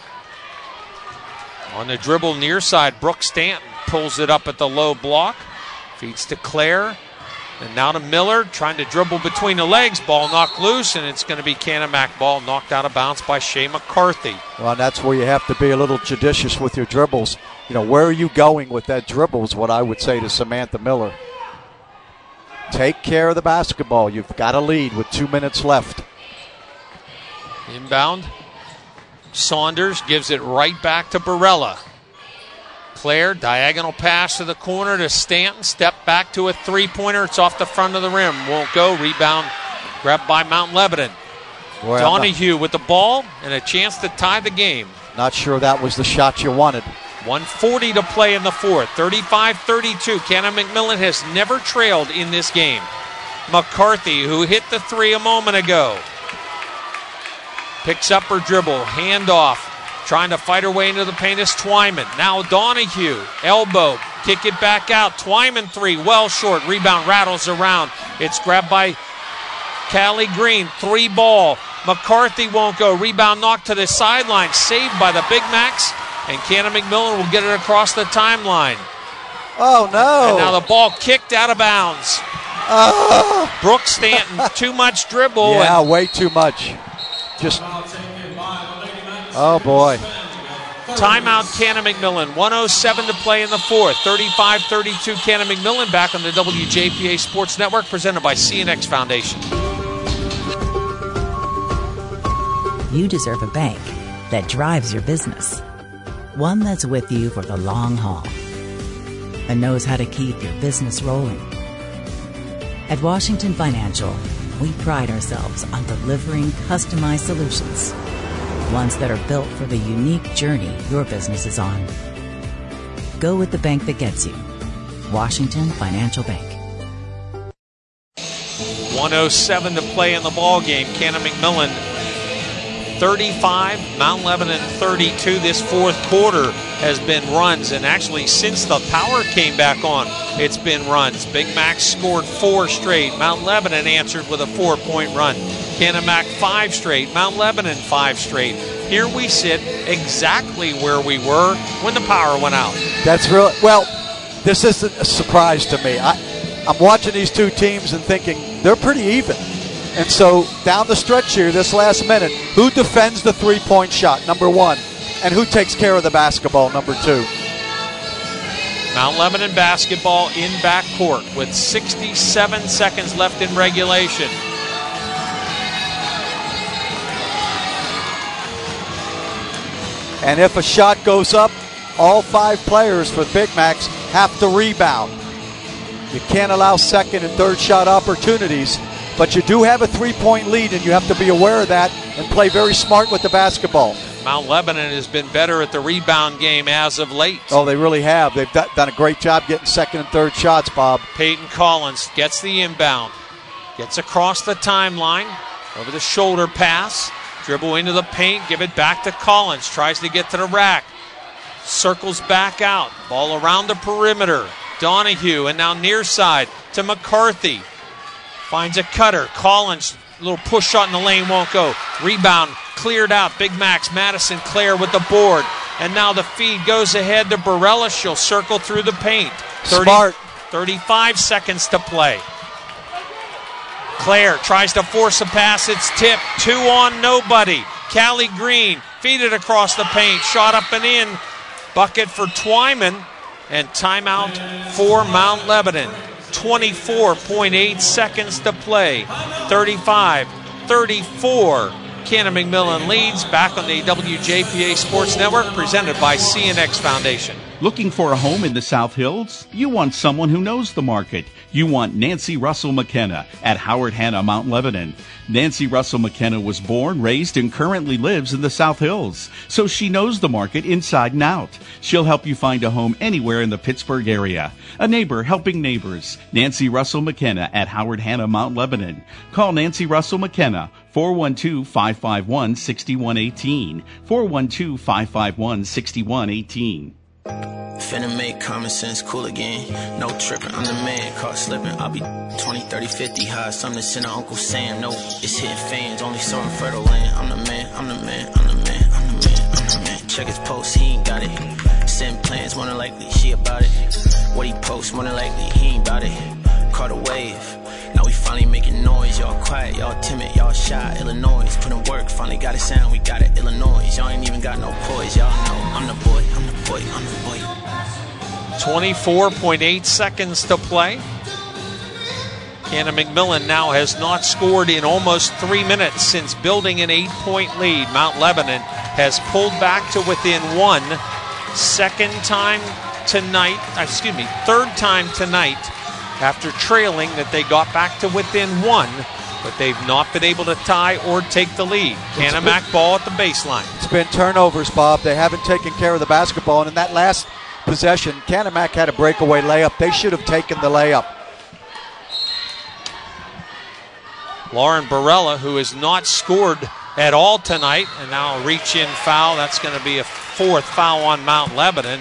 On the dribble near side, Brooke Stanton pulls it up at the low block. Feeds to Claire. And now to Miller, trying to dribble between the legs. Ball knocked loose, and it's going to be Canamac ball knocked out of bounds by Shea McCarthy. Well, that's where you have to be a little judicious with your dribbles. You know, where are you going with that dribble is what I would say to Samantha Miller. Take care of the basketball. You've got a lead with two minutes left. Inbound. Saunders gives it right back to Barella. Claire, diagonal pass to the corner to Stanton. Step back to a three-pointer. It's off the front of the rim. Won't go. Rebound grabbed by Mount Lebanon. Boy, Donahue with the ball and a chance to tie the game. Not sure that was the shot you wanted. one forty to play in the fourth. thirty-five thirty-two. Cannon McMillan has never trailed in this game. McCarthy, who hit the three a moment ago, picks up her dribble. Handoff. Trying to fight her way into the paint is Twyman. Now Donahue. Elbow. Kick it back out. Twyman three. Well short. Rebound rattles around. It's grabbed by Callie Green. Three ball. McCarthy won't go. Rebound knocked to the sideline. Saved by the Big Macs. And Cannon McMillan will get it across the timeline. Oh, no. And now the ball kicked out of bounds. Uh. Brooke Stanton, too much dribble. Yeah, way too much. Just... Oh, boy. Timeout, Cannon McMillan. one oh seven to play in the fourth. thirty-five thirty-two, Cannon McMillan back on the W J P A Sports Network, presented by C N X Foundation. You deserve a bank that drives your business. One that's with you for the long haul and knows how to keep your business rolling. At Washington Financial, we pride ourselves on delivering customized solutions. Ones that are built for the unique journey your business is on. Go with the bank that gets you. Washington Financial Bank. one oh seven to play in the ball game. Cannon McMillan thirty-five, Mount Lebanon thirty-two. This fourth quarter has been runs, and actually since the power came back on, it's been runs. Big Mac scored four straight. Mount Lebanon answered with a four-point run. Canamac five straight. Mount Lebanon five straight. Here we sit exactly where we were when the power went out. That's really, well, this isn't a surprise to me. I, I'm watching these two teams and thinking they're pretty even. And so down the stretch here, this last minute, who defends the three-point shot, number one, and who takes care of the basketball, number two? Mount Lebanon basketball in backcourt with sixty-seven seconds left in regulation. And if a shot goes up, all five players for Big Macs have to rebound. You can't allow second and third shot opportunities, but you do have a three-point lead, and you have to be aware of that and play very smart with the basketball. Mount Lebanon has been better at the rebound game as of late. Oh, they really have. They've done a great job getting second and third shots, Bob. Peyton Collins gets the inbound. Gets across the timeline. Over the shoulder pass. Dribble into the paint. Give it back to Collins. Tries to get to the rack. Circles back out. Ball around the perimeter. Donahue, and now near side to McCarthy. Finds a cutter. Collins, a little push shot in the lane, won't go. Rebound cleared out. Big Macs, Madison Clare with the board. And now the feed goes ahead to Barella. She'll circle through the paint. thirty, Smart. thirty-five seconds to play. Clare tries to force a pass. It's tipped. Two on nobody. Callie Green, feed it across the paint. Shot up and in. Bucket for Twyman. And timeout for Mount Lebanon. twenty-four point eight seconds to play. thirty-five thirty-four. Cannon McMillan leads. Back on the W J P A Sports Network, presented by C N X Foundation. Looking for a home in the South Hills? You want someone who knows the market. You want Nancy Russell McKenna at Howard Hanna, Mount Lebanon. Nancy Russell McKenna was born, raised, and currently lives in the South Hills, so she knows the market inside and out. She'll help you find a home anywhere in the Pittsburgh area. A neighbor helping neighbors. Nancy Russell McKenna at Howard Hanna, Mount Lebanon. Call Nancy Russell McKenna, four one two, five five one, six one one eight, four one two, five five one, six one one eight. Finna make common sense cool again. No tripping, I'm the man, caught slipping. I'll be twenty, thirty, fifty high. Something to send to Uncle Sam. No, it's hitting fans, only so in fertile land. I'm the man, I'm the man, I'm the man, I'm the man, I'm the man. Check his post, he ain't got it. Send plans, more than likely, she about it. What he posts, more than likely, he ain't about it. Caught a wave. Now we finally making noise. Y'all quiet, y'all timid, y'all shy. Illinois, put in work, finally got it sound. We got it, Illinois. Y'all ain't even got no poise. Y'all know I'm the boy, I'm the boy, I'm the boy. twenty-four point eight seconds to play. Cannon McMillan now has not scored in almost three minutes since building an eight-point lead. Mount Lebanon has pulled back to within one. Second time tonight, excuse me, third time tonight after trailing that they got back to within one, but they've not been able to tie or take the lead. Kanamack ball at the baseline. It's been turnovers, Bob. They haven't taken care of the basketball, and in that last possession, Kanamack had a breakaway layup. They should have taken the layup. Lauren Barella, who has not scored at all tonight, and now a reach-in foul. That's going to be a fourth foul on Mount Lebanon.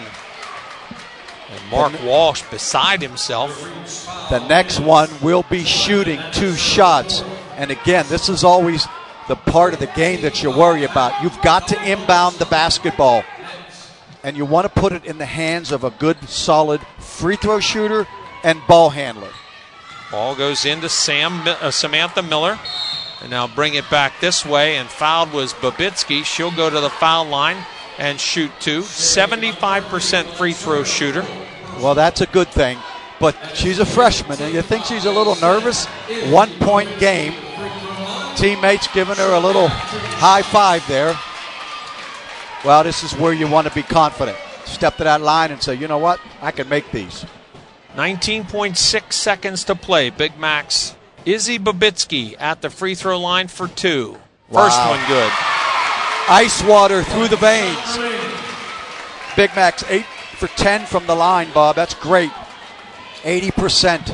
And Mark Walsh beside himself. The next one will be shooting two shots. And again, this is always the part of the game that you worry about. You've got to inbound the basketball. And you want to put it in the hands of a good, solid free throw shooter and ball handler. Ball goes into Sam uh, Samantha Miller. And now bring it back this way. And fouled was Babitsky. She'll go to the foul line and shoot two. seventy-five percent free throw shooter. Well, that's a good thing. But she's a freshman, and you think she's a little nervous. One-point game. Teammates giving her a little high five there. Well, this is where you want to be confident. Step to that line and say, you know what? I can make these. nineteen point six seconds to play. Big Max. Izzy Babitsky at the free throw line for two. Wow. First one good. Ice water through the veins. Big Max, eight for ten from the line, Bob. That's great. eighty percent.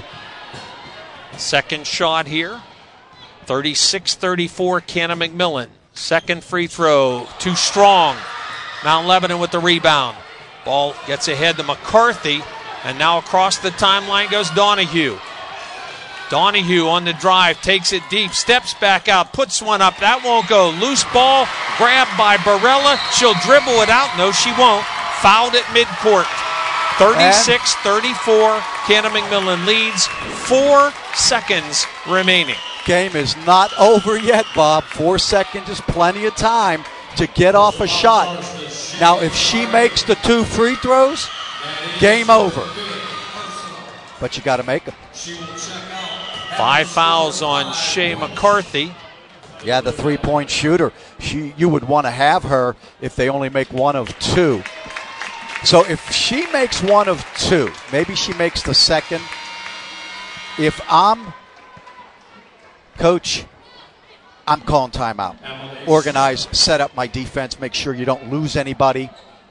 Second shot here. thirty-six thirty-four, Cannon McMillan. Second free throw, too strong. Mount Lebanon with the rebound. Ball gets ahead to McCarthy, and now across the timeline goes Donahue. Donahue on the drive, takes it deep, steps back out, puts one up. That won't go. Loose ball, grabbed by Barella. She'll dribble it out. No, she won't. Fouled at midcourt. thirty-six thirty-four, Cannon McMillan leads. Four seconds remaining. Game is not over yet, Bob. Four seconds is plenty of time to get off a shot. Now, if she makes the two free throws, game over. But you got to make them. Five fouls on Shea McCarthy. Yeah, the three-point shooter. She, you would want to have her if they only make one of two. So if she makes one of two, maybe she makes the second. If I'm coach, I'm calling timeout. Organize, set up my defense, make sure you don't lose anybody.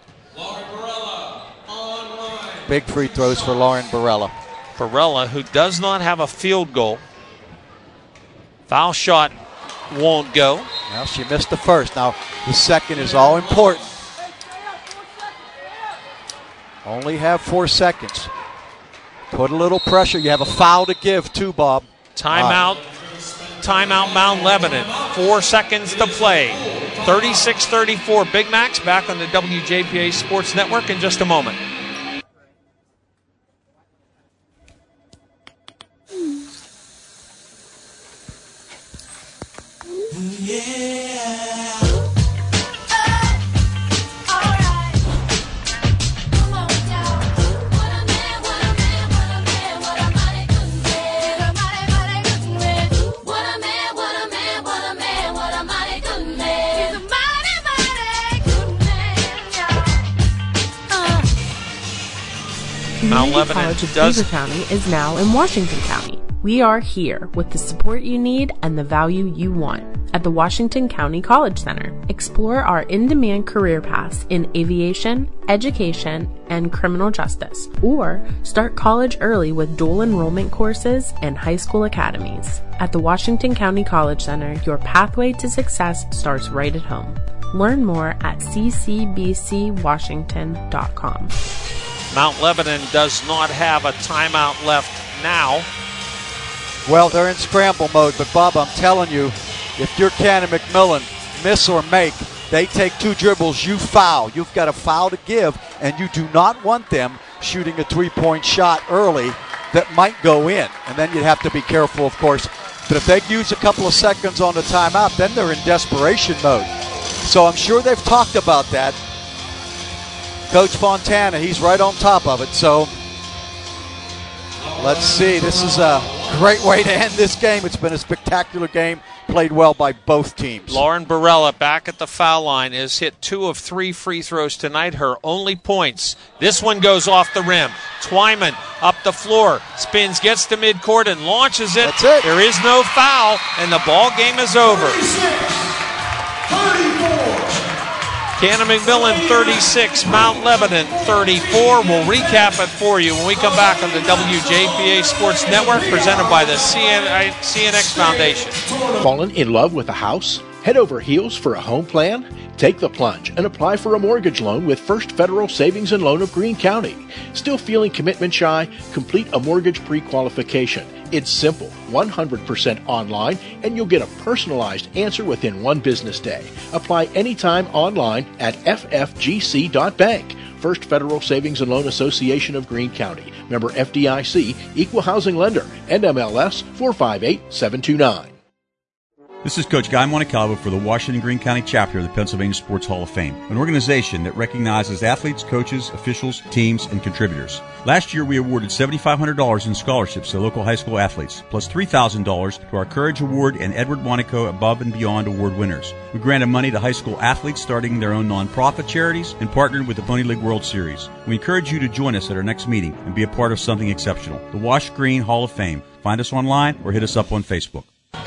Big free throws for Lauren Barella. Barella, who does not have a field goal. Foul shot won't go. Well, she missed the first. Now, the second is all important. Only have four seconds. Put a little pressure. You have a foul to give, too, Bob. Timeout. Timeout, Mount Lebanon. Four seconds to play. thirty-six thirty-four. Big Max back on the W J P A Sports Network in just a moment. Community Lebanon College of does- Beaver County is now in Washington County. We are here with the support you need and the value you want. At the Washington County College Center, explore our in-demand career paths in aviation, education, and criminal justice, or start college early with dual enrollment courses and high school academies. At the Washington County College Center, your pathway to success starts right at home. Learn more at c c b c washington dot com. Mount Lebanon does not have a timeout left now. Well, they're in scramble mode, but Bob, I'm telling you, if you're Cannon McMillan, miss or make, they take two dribbles, you foul. You've got a foul to give, and you do not want them shooting a three-point shot early that might go in. And then you'd have to be careful, of course. But if they use a couple of seconds on the timeout, then they're in desperation mode. So I'm sure they've talked about that. Coach Fontana, he's right on top of it. So let's see. This is a great way to end this game. It's been a spectacular game, played well by both teams. Lauren Barella back at the foul line has hit two of three free throws tonight, her only points. This one goes off the rim. Twyman up the floor, spins, gets to midcourt, and launches it. That's it. There is no foul, and the ball game is over. Cannon McMillan thirty-six, Mount Lebanon thirty-four. We'll recap it for you when we come back on the W J P A Sports Network, presented by the C N X Foundation. Fallen in love with a house? Head over heels for a home plan? Take the plunge and apply for a mortgage loan with First Federal Savings and Loan of Greene County. Still feeling commitment shy? Complete a mortgage pre-qualification. It's simple, one hundred percent online, and you'll get a personalized answer within one business day. Apply anytime online at f f g c dot bank. First Federal Savings and Loan Association of Greene County. Member F D I C, Equal Housing Lender, N M L S four five eight seven two nine. This is Coach Guy Montecalvo for the Washington Greene County chapter of the Pennsylvania Sports Hall of Fame, an organization that recognizes athletes, coaches, officials, teams, and contributors. Last year, we awarded seven thousand five hundred dollars in scholarships to local high school athletes, plus three thousand dollars to our Courage Award and Edward Monaco Above and Beyond Award winners. We granted money to high school athletes starting their own nonprofit charities and partnered with the Pony League World Series. We encourage you to join us at our next meeting and be a part of something exceptional. The Wash Greene Hall of Fame. Find us online or hit us up on Facebook.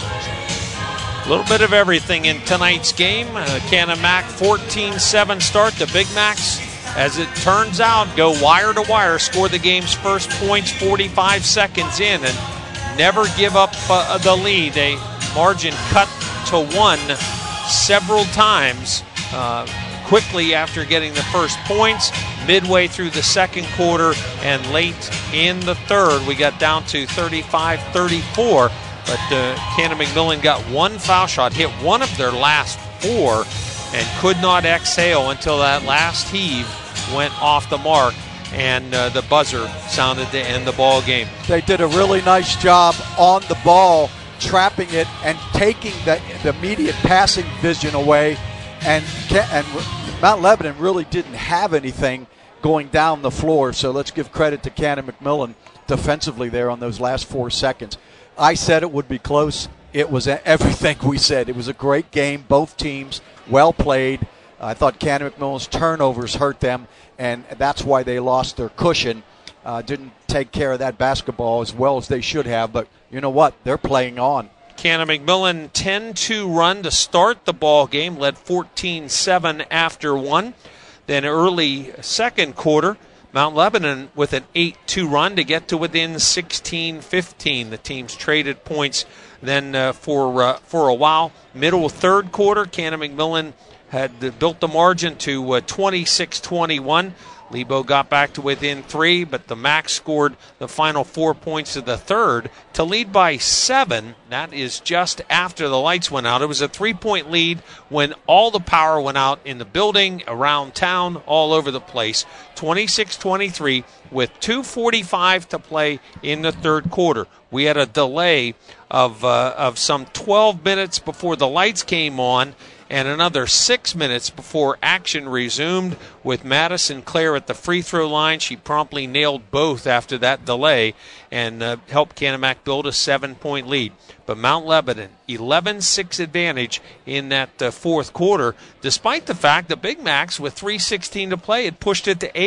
A little bit of everything in tonight's game. Uh, Cannon Mac fourteen seven start. The Big Macs, as it turns out, go wire to wire, score the game's first points forty-five seconds in, and never give up uh, the lead. A margin cut to one several times uh, quickly after getting the first points, midway through the second quarter, and late in the third. We got down to thirty-five thirty-four. But uh, Cannon McMillan got one foul shot, hit one of their last four, and could not exhale until that last heave went off the mark, and uh, the buzzer sounded to end the ball game. They did a really nice job on the ball, trapping it and taking the, the immediate passing vision away. And, and Mount Lebanon really didn't have anything going down the floor, so let's give credit to Cannon McMillan defensively there on those last four seconds. I said it would be close. It was everything we said. It was a great game. Both teams well played. I thought Cannon McMillan's turnovers hurt them, and that's why they lost their cushion. Uh, didn't take care of that basketball as well as they should have. But you know what? They're playing on. Cannon McMillan ten two run to start the ball game, led fourteen seven after one. Then early second quarter, Mount Lebanon with an eight two run to get to within sixteen fifteen. The teams traded points then uh, for uh, for a while. Middle third quarter, Cannon McMillan had uh, built the margin to uh, twenty-six twenty-one. Lebo got back to within three, but the Macs scored the final four points of the third to lead by seven. That is just after the lights went out. It was a three-point lead when all the power went out in the building, around town, all over the place. twenty-six twenty-three with two forty-five to play in the third quarter. We had a delay of uh, of some twelve minutes before the lights came on, and another six minutes before action resumed with Madison Clare at the free throw line. She promptly nailed both after that delay and uh, helped Cannon Mac build a seven-point lead. But Mount Lebanon, eleven six advantage in that uh, fourth quarter, despite the fact that Big Macs, with three sixteen to play, had pushed it to eight.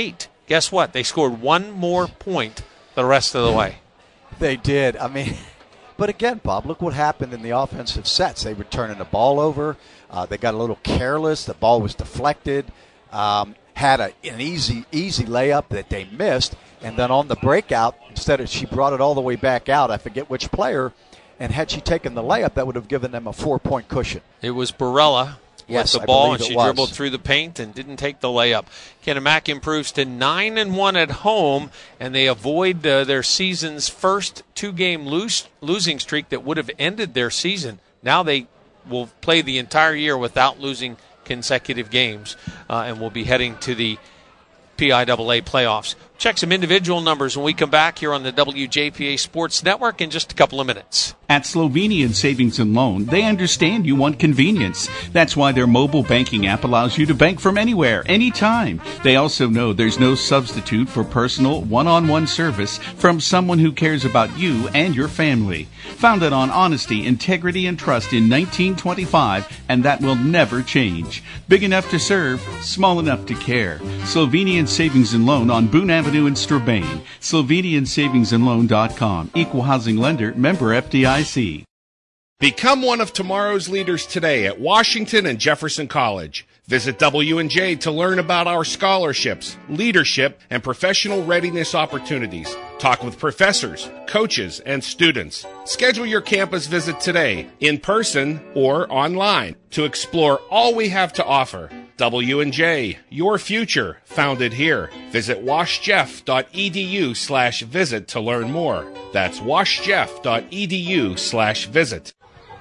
guess what? They scored one more point the rest of the way. They did. I mean, but again, Bob, look what happened in the offensive sets. They were turning the ball over. Uh, they got a little careless. The ball was deflected. Um, had a, an easy, easy layup that they missed. And then on the breakout, instead of she brought it all the way back out, I forget which player, and had she taken the layup, that would have given them a four-point cushion. It was Barella yes, with the I ball, and she was. dribbled through the paint and didn't take the layup. Kennemack improves to nine and one at home, and they avoid uh, their season's first two-game lose, losing streak that would have ended their season. Now they will play the entire year without losing consecutive games, uh, and will be heading to the P I A A playoffs. Check some individual numbers when we come back here on the W J P A Sports Network in just a couple of minutes. At Slovenian Savings and Loan, they understand you want convenience. That's why their mobile banking app allows you to bank from anywhere, anytime. They also know there's no substitute for personal, one-on-one service from someone who cares about you and your family. Founded on honesty, integrity, and trust in nineteen twenty-five, and that will never change. Big enough to serve, small enough to care. Slovenian Savings and Loan on Boone Avenue in Strabane. Slovenian Savings and Loan dot com. Equal housing lender, member F D I C. Become one of tomorrow's leaders today at Washington and Jefferson College. Visit W and J to learn about our scholarships, leadership, and professional readiness opportunities. Talk with professors, coaches, and students. Schedule your campus visit today, in person or online, to explore all we have to offer. W and J, your future, founded here. Visit washjeff.edu slash visit to learn more. That's washjeff.edu slash visit.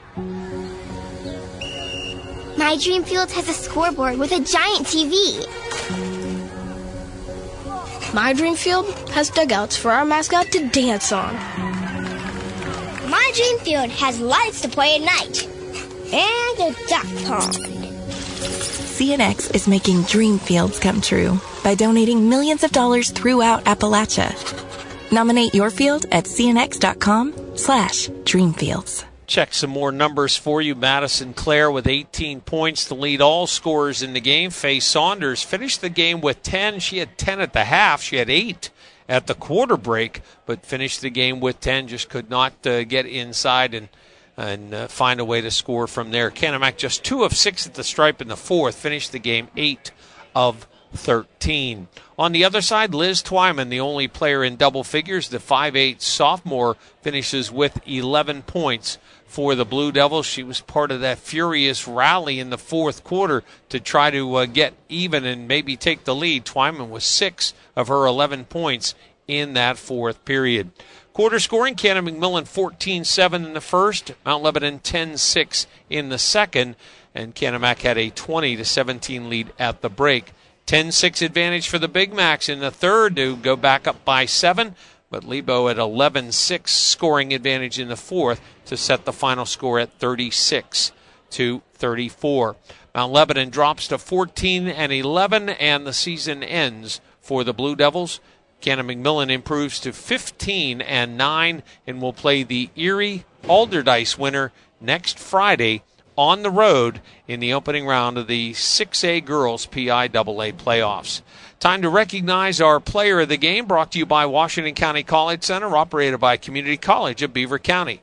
My dream field has a scoreboard with a giant T V. My dream field has dugouts for our mascot to dance on. My dream field has lights to play at night. And a duck pond. C N X is making dream fields come true by donating millions of dollars throughout Appalachia. Nominate your field at cnx.com slash dreamfields. Check some more numbers for you. Madison Clare with eighteen points to lead all scorers in the game. Faye Saunders finished the game with ten. She had ten at the half. She had eight at the quarter break, but finished the game with ten. Just could not uh, get inside and and uh, find a way to score from there. Kennemack just two of six at the stripe in the fourth. Finished the game eight of thirteen. On the other side, Liz Twyman, the only player in double figures, the five eight sophomore, finishes with eleven points for the Blue Devils. She was part of that furious rally in the fourth quarter to try to uh, get even and maybe take the lead. Twyman was six of her eleven points in that fourth period. Quarter scoring, Cannon McMillan fourteen seven in the first, Mount Lebanon ten six in the second, and Kennemack had a twenty to seventeen lead at the break. ten six advantage for the Big Macs in the third to go back up by seven, but Lebo at eleven six scoring advantage in the fourth to set the final score at thirty-six to thirty-four. Mount Lebanon drops to fourteen and eleven, and the season ends for the Blue Devils. Cannon McMillan improves to fifteen and nine and will play the Erie Alderdice winner next Friday on the road in the opening round of the six A Girls P I A A playoffs. Time to recognize our player of the game, brought to you by Washington County College Center, operated by Community College of Beaver County.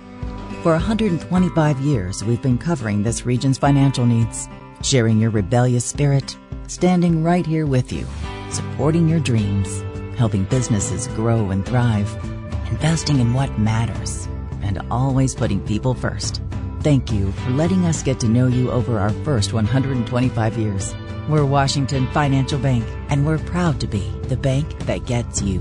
For one hundred twenty-five years, we've been covering this region's financial needs, sharing your rebellious spirit, standing right here with you, supporting your dreams, helping businesses grow and thrive, investing in what matters, and always putting people first. Thank you for letting us get to know you over our first one hundred twenty-five years. We're Washington Financial Bank, and we're proud to be the bank that gets you.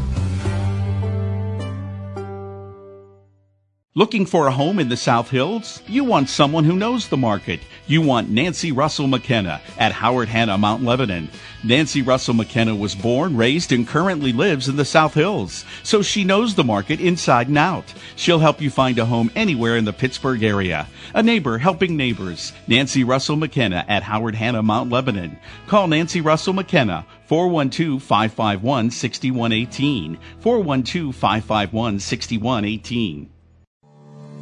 Looking for a home in the South Hills? You want someone who knows the market. You want Nancy Russell McKenna at Howard Hanna, Mount Lebanon. Nancy Russell McKenna was born, raised, and currently lives in the South Hills, so she knows the market inside and out. She'll help you find a home anywhere in the Pittsburgh area. A neighbor helping neighbors. Nancy Russell McKenna at Howard Hanna, Mount Lebanon. Call Nancy Russell McKenna, four one two, five five one, six one one eight, four one two, five five one, six one one eight.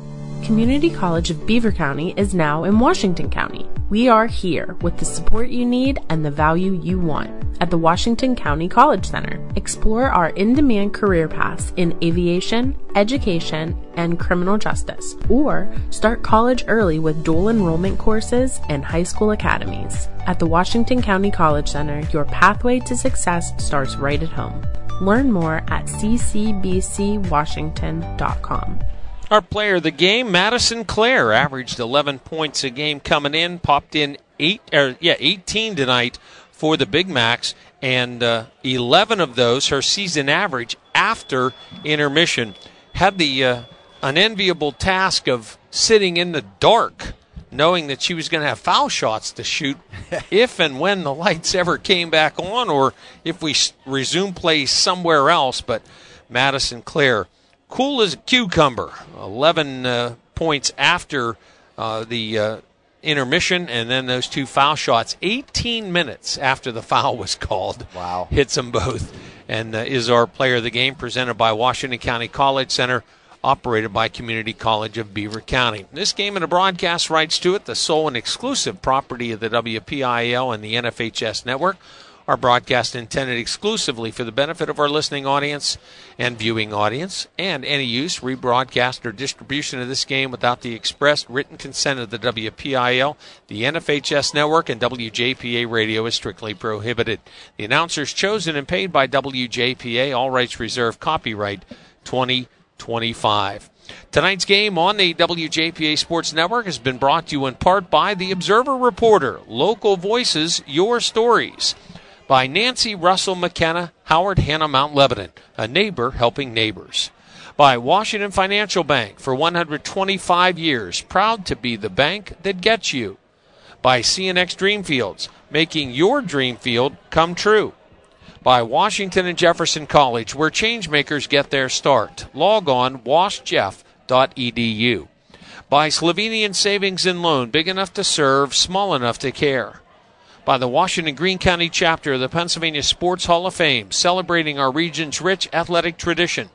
Community College of Beaver County is now in Washington County. We are here with the support you need and the value you want at the Washington County College Center. Explore our in-demand career paths in aviation, education, and criminal justice, or start college early with dual enrollment courses and high school academies. At the Washington County College Center, your pathway to success starts right at home. Learn more at c c b c washington dot com. Our player of the game, Madison Clare, averaged eleven points a game coming in, popped in eight, or yeah, eighteen tonight for the Big Macs, and uh, eleven of those, her season average after intermission. Had the uh, unenviable task of sitting in the dark, knowing that she was going to have foul shots to shoot if and when the lights ever came back on, or if we resume play somewhere else. But Madison Clare, cool as a cucumber, eleven uh, points after uh, the uh, intermission, and then those two foul shots, eighteen minutes after the foul was called. Wow. Hits them both, and uh, is our player of the game, presented by Washington County College Center, operated by Community College of Beaver County. This game and the broadcast rights to it, the sole and exclusive property of the W P I L and the N F H S network. Our broadcast intended exclusively for the benefit of our listening audience and viewing audience, and any use, rebroadcast, or distribution of this game without the expressed written consent of the W P I L, the N F H S network, and W J P A radio is strictly prohibited. The announcers chosen and paid by W J P A, all rights reserved, copyright twenty twenty-five. Tonight's game on the W J P A Sports Network has been brought to you in part by the Observer Reporter, local voices, your stories. By Nancy Russell McKenna, Howard Hanna Mount Lebanon, a neighbor helping neighbors. By Washington Financial Bank, for one hundred twenty-five years, proud to be the bank that gets you. By C N X Dreamfields, making your dream field come true. By Washington and Jefferson College, where changemakers get their start. Log on wash jeff dot e d u. By Slovenian Savings and Loan, big enough to serve, small enough to care. By the Washington Greene County chapter of the Pennsylvania Sports Hall of Fame, celebrating our region's rich athletic tradition.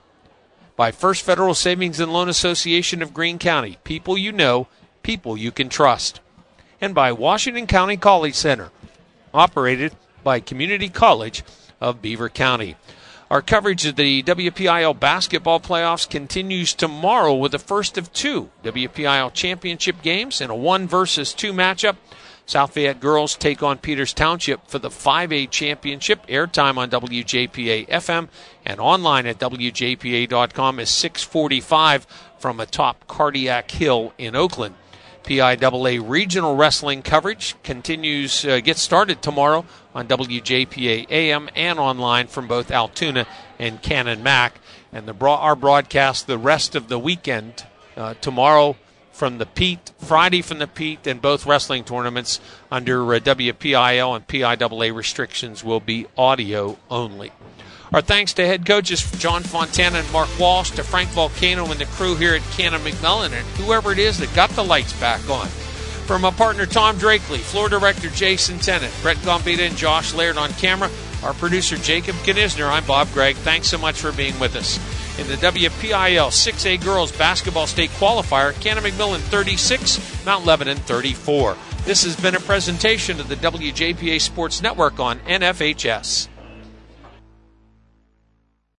By First Federal Savings and Loan Association of Greene County, people you know, people you can trust. And by Washington County College Center, operated by Community College of Beaver County. Our coverage of the W P I L basketball playoffs continues tomorrow with the first of two W P I L championship games in a one versus two matchup. South Fayette girls take on Peters Township for the five A championship. Airtime on W J P A F M and online at W J P A dot com is six forty-five from atop Cardiac Hill in Oakland. P I A A regional wrestling coverage continues, uh, gets started tomorrow on W J P A A M and online from both Altoona and Cannon Mac. And the bro- our broadcast the rest of the weekend, uh, tomorrow from the Pete, Friday from the Pete, and both wrestling tournaments under uh, W P I L and P I A A restrictions will be audio only. Our thanks to head coaches John Fontana and Mark Walsh, to Frank Volcano and the crew here at Cannon McMillan, and whoever it is that got the lights back on. From my partner Tom Drakely, floor director Jason Tennant, Brett Gombita and Josh Laird on camera, our producer Jacob Knisner, I'm Bob Gregg. Thanks so much for being with us. In the W P I L six A Girls Basketball State Qualifier, Cannon McMillan thirty-six, Mount Lebanon thirty-four. This has been a presentation of the W J P A Sports Network on N F H S.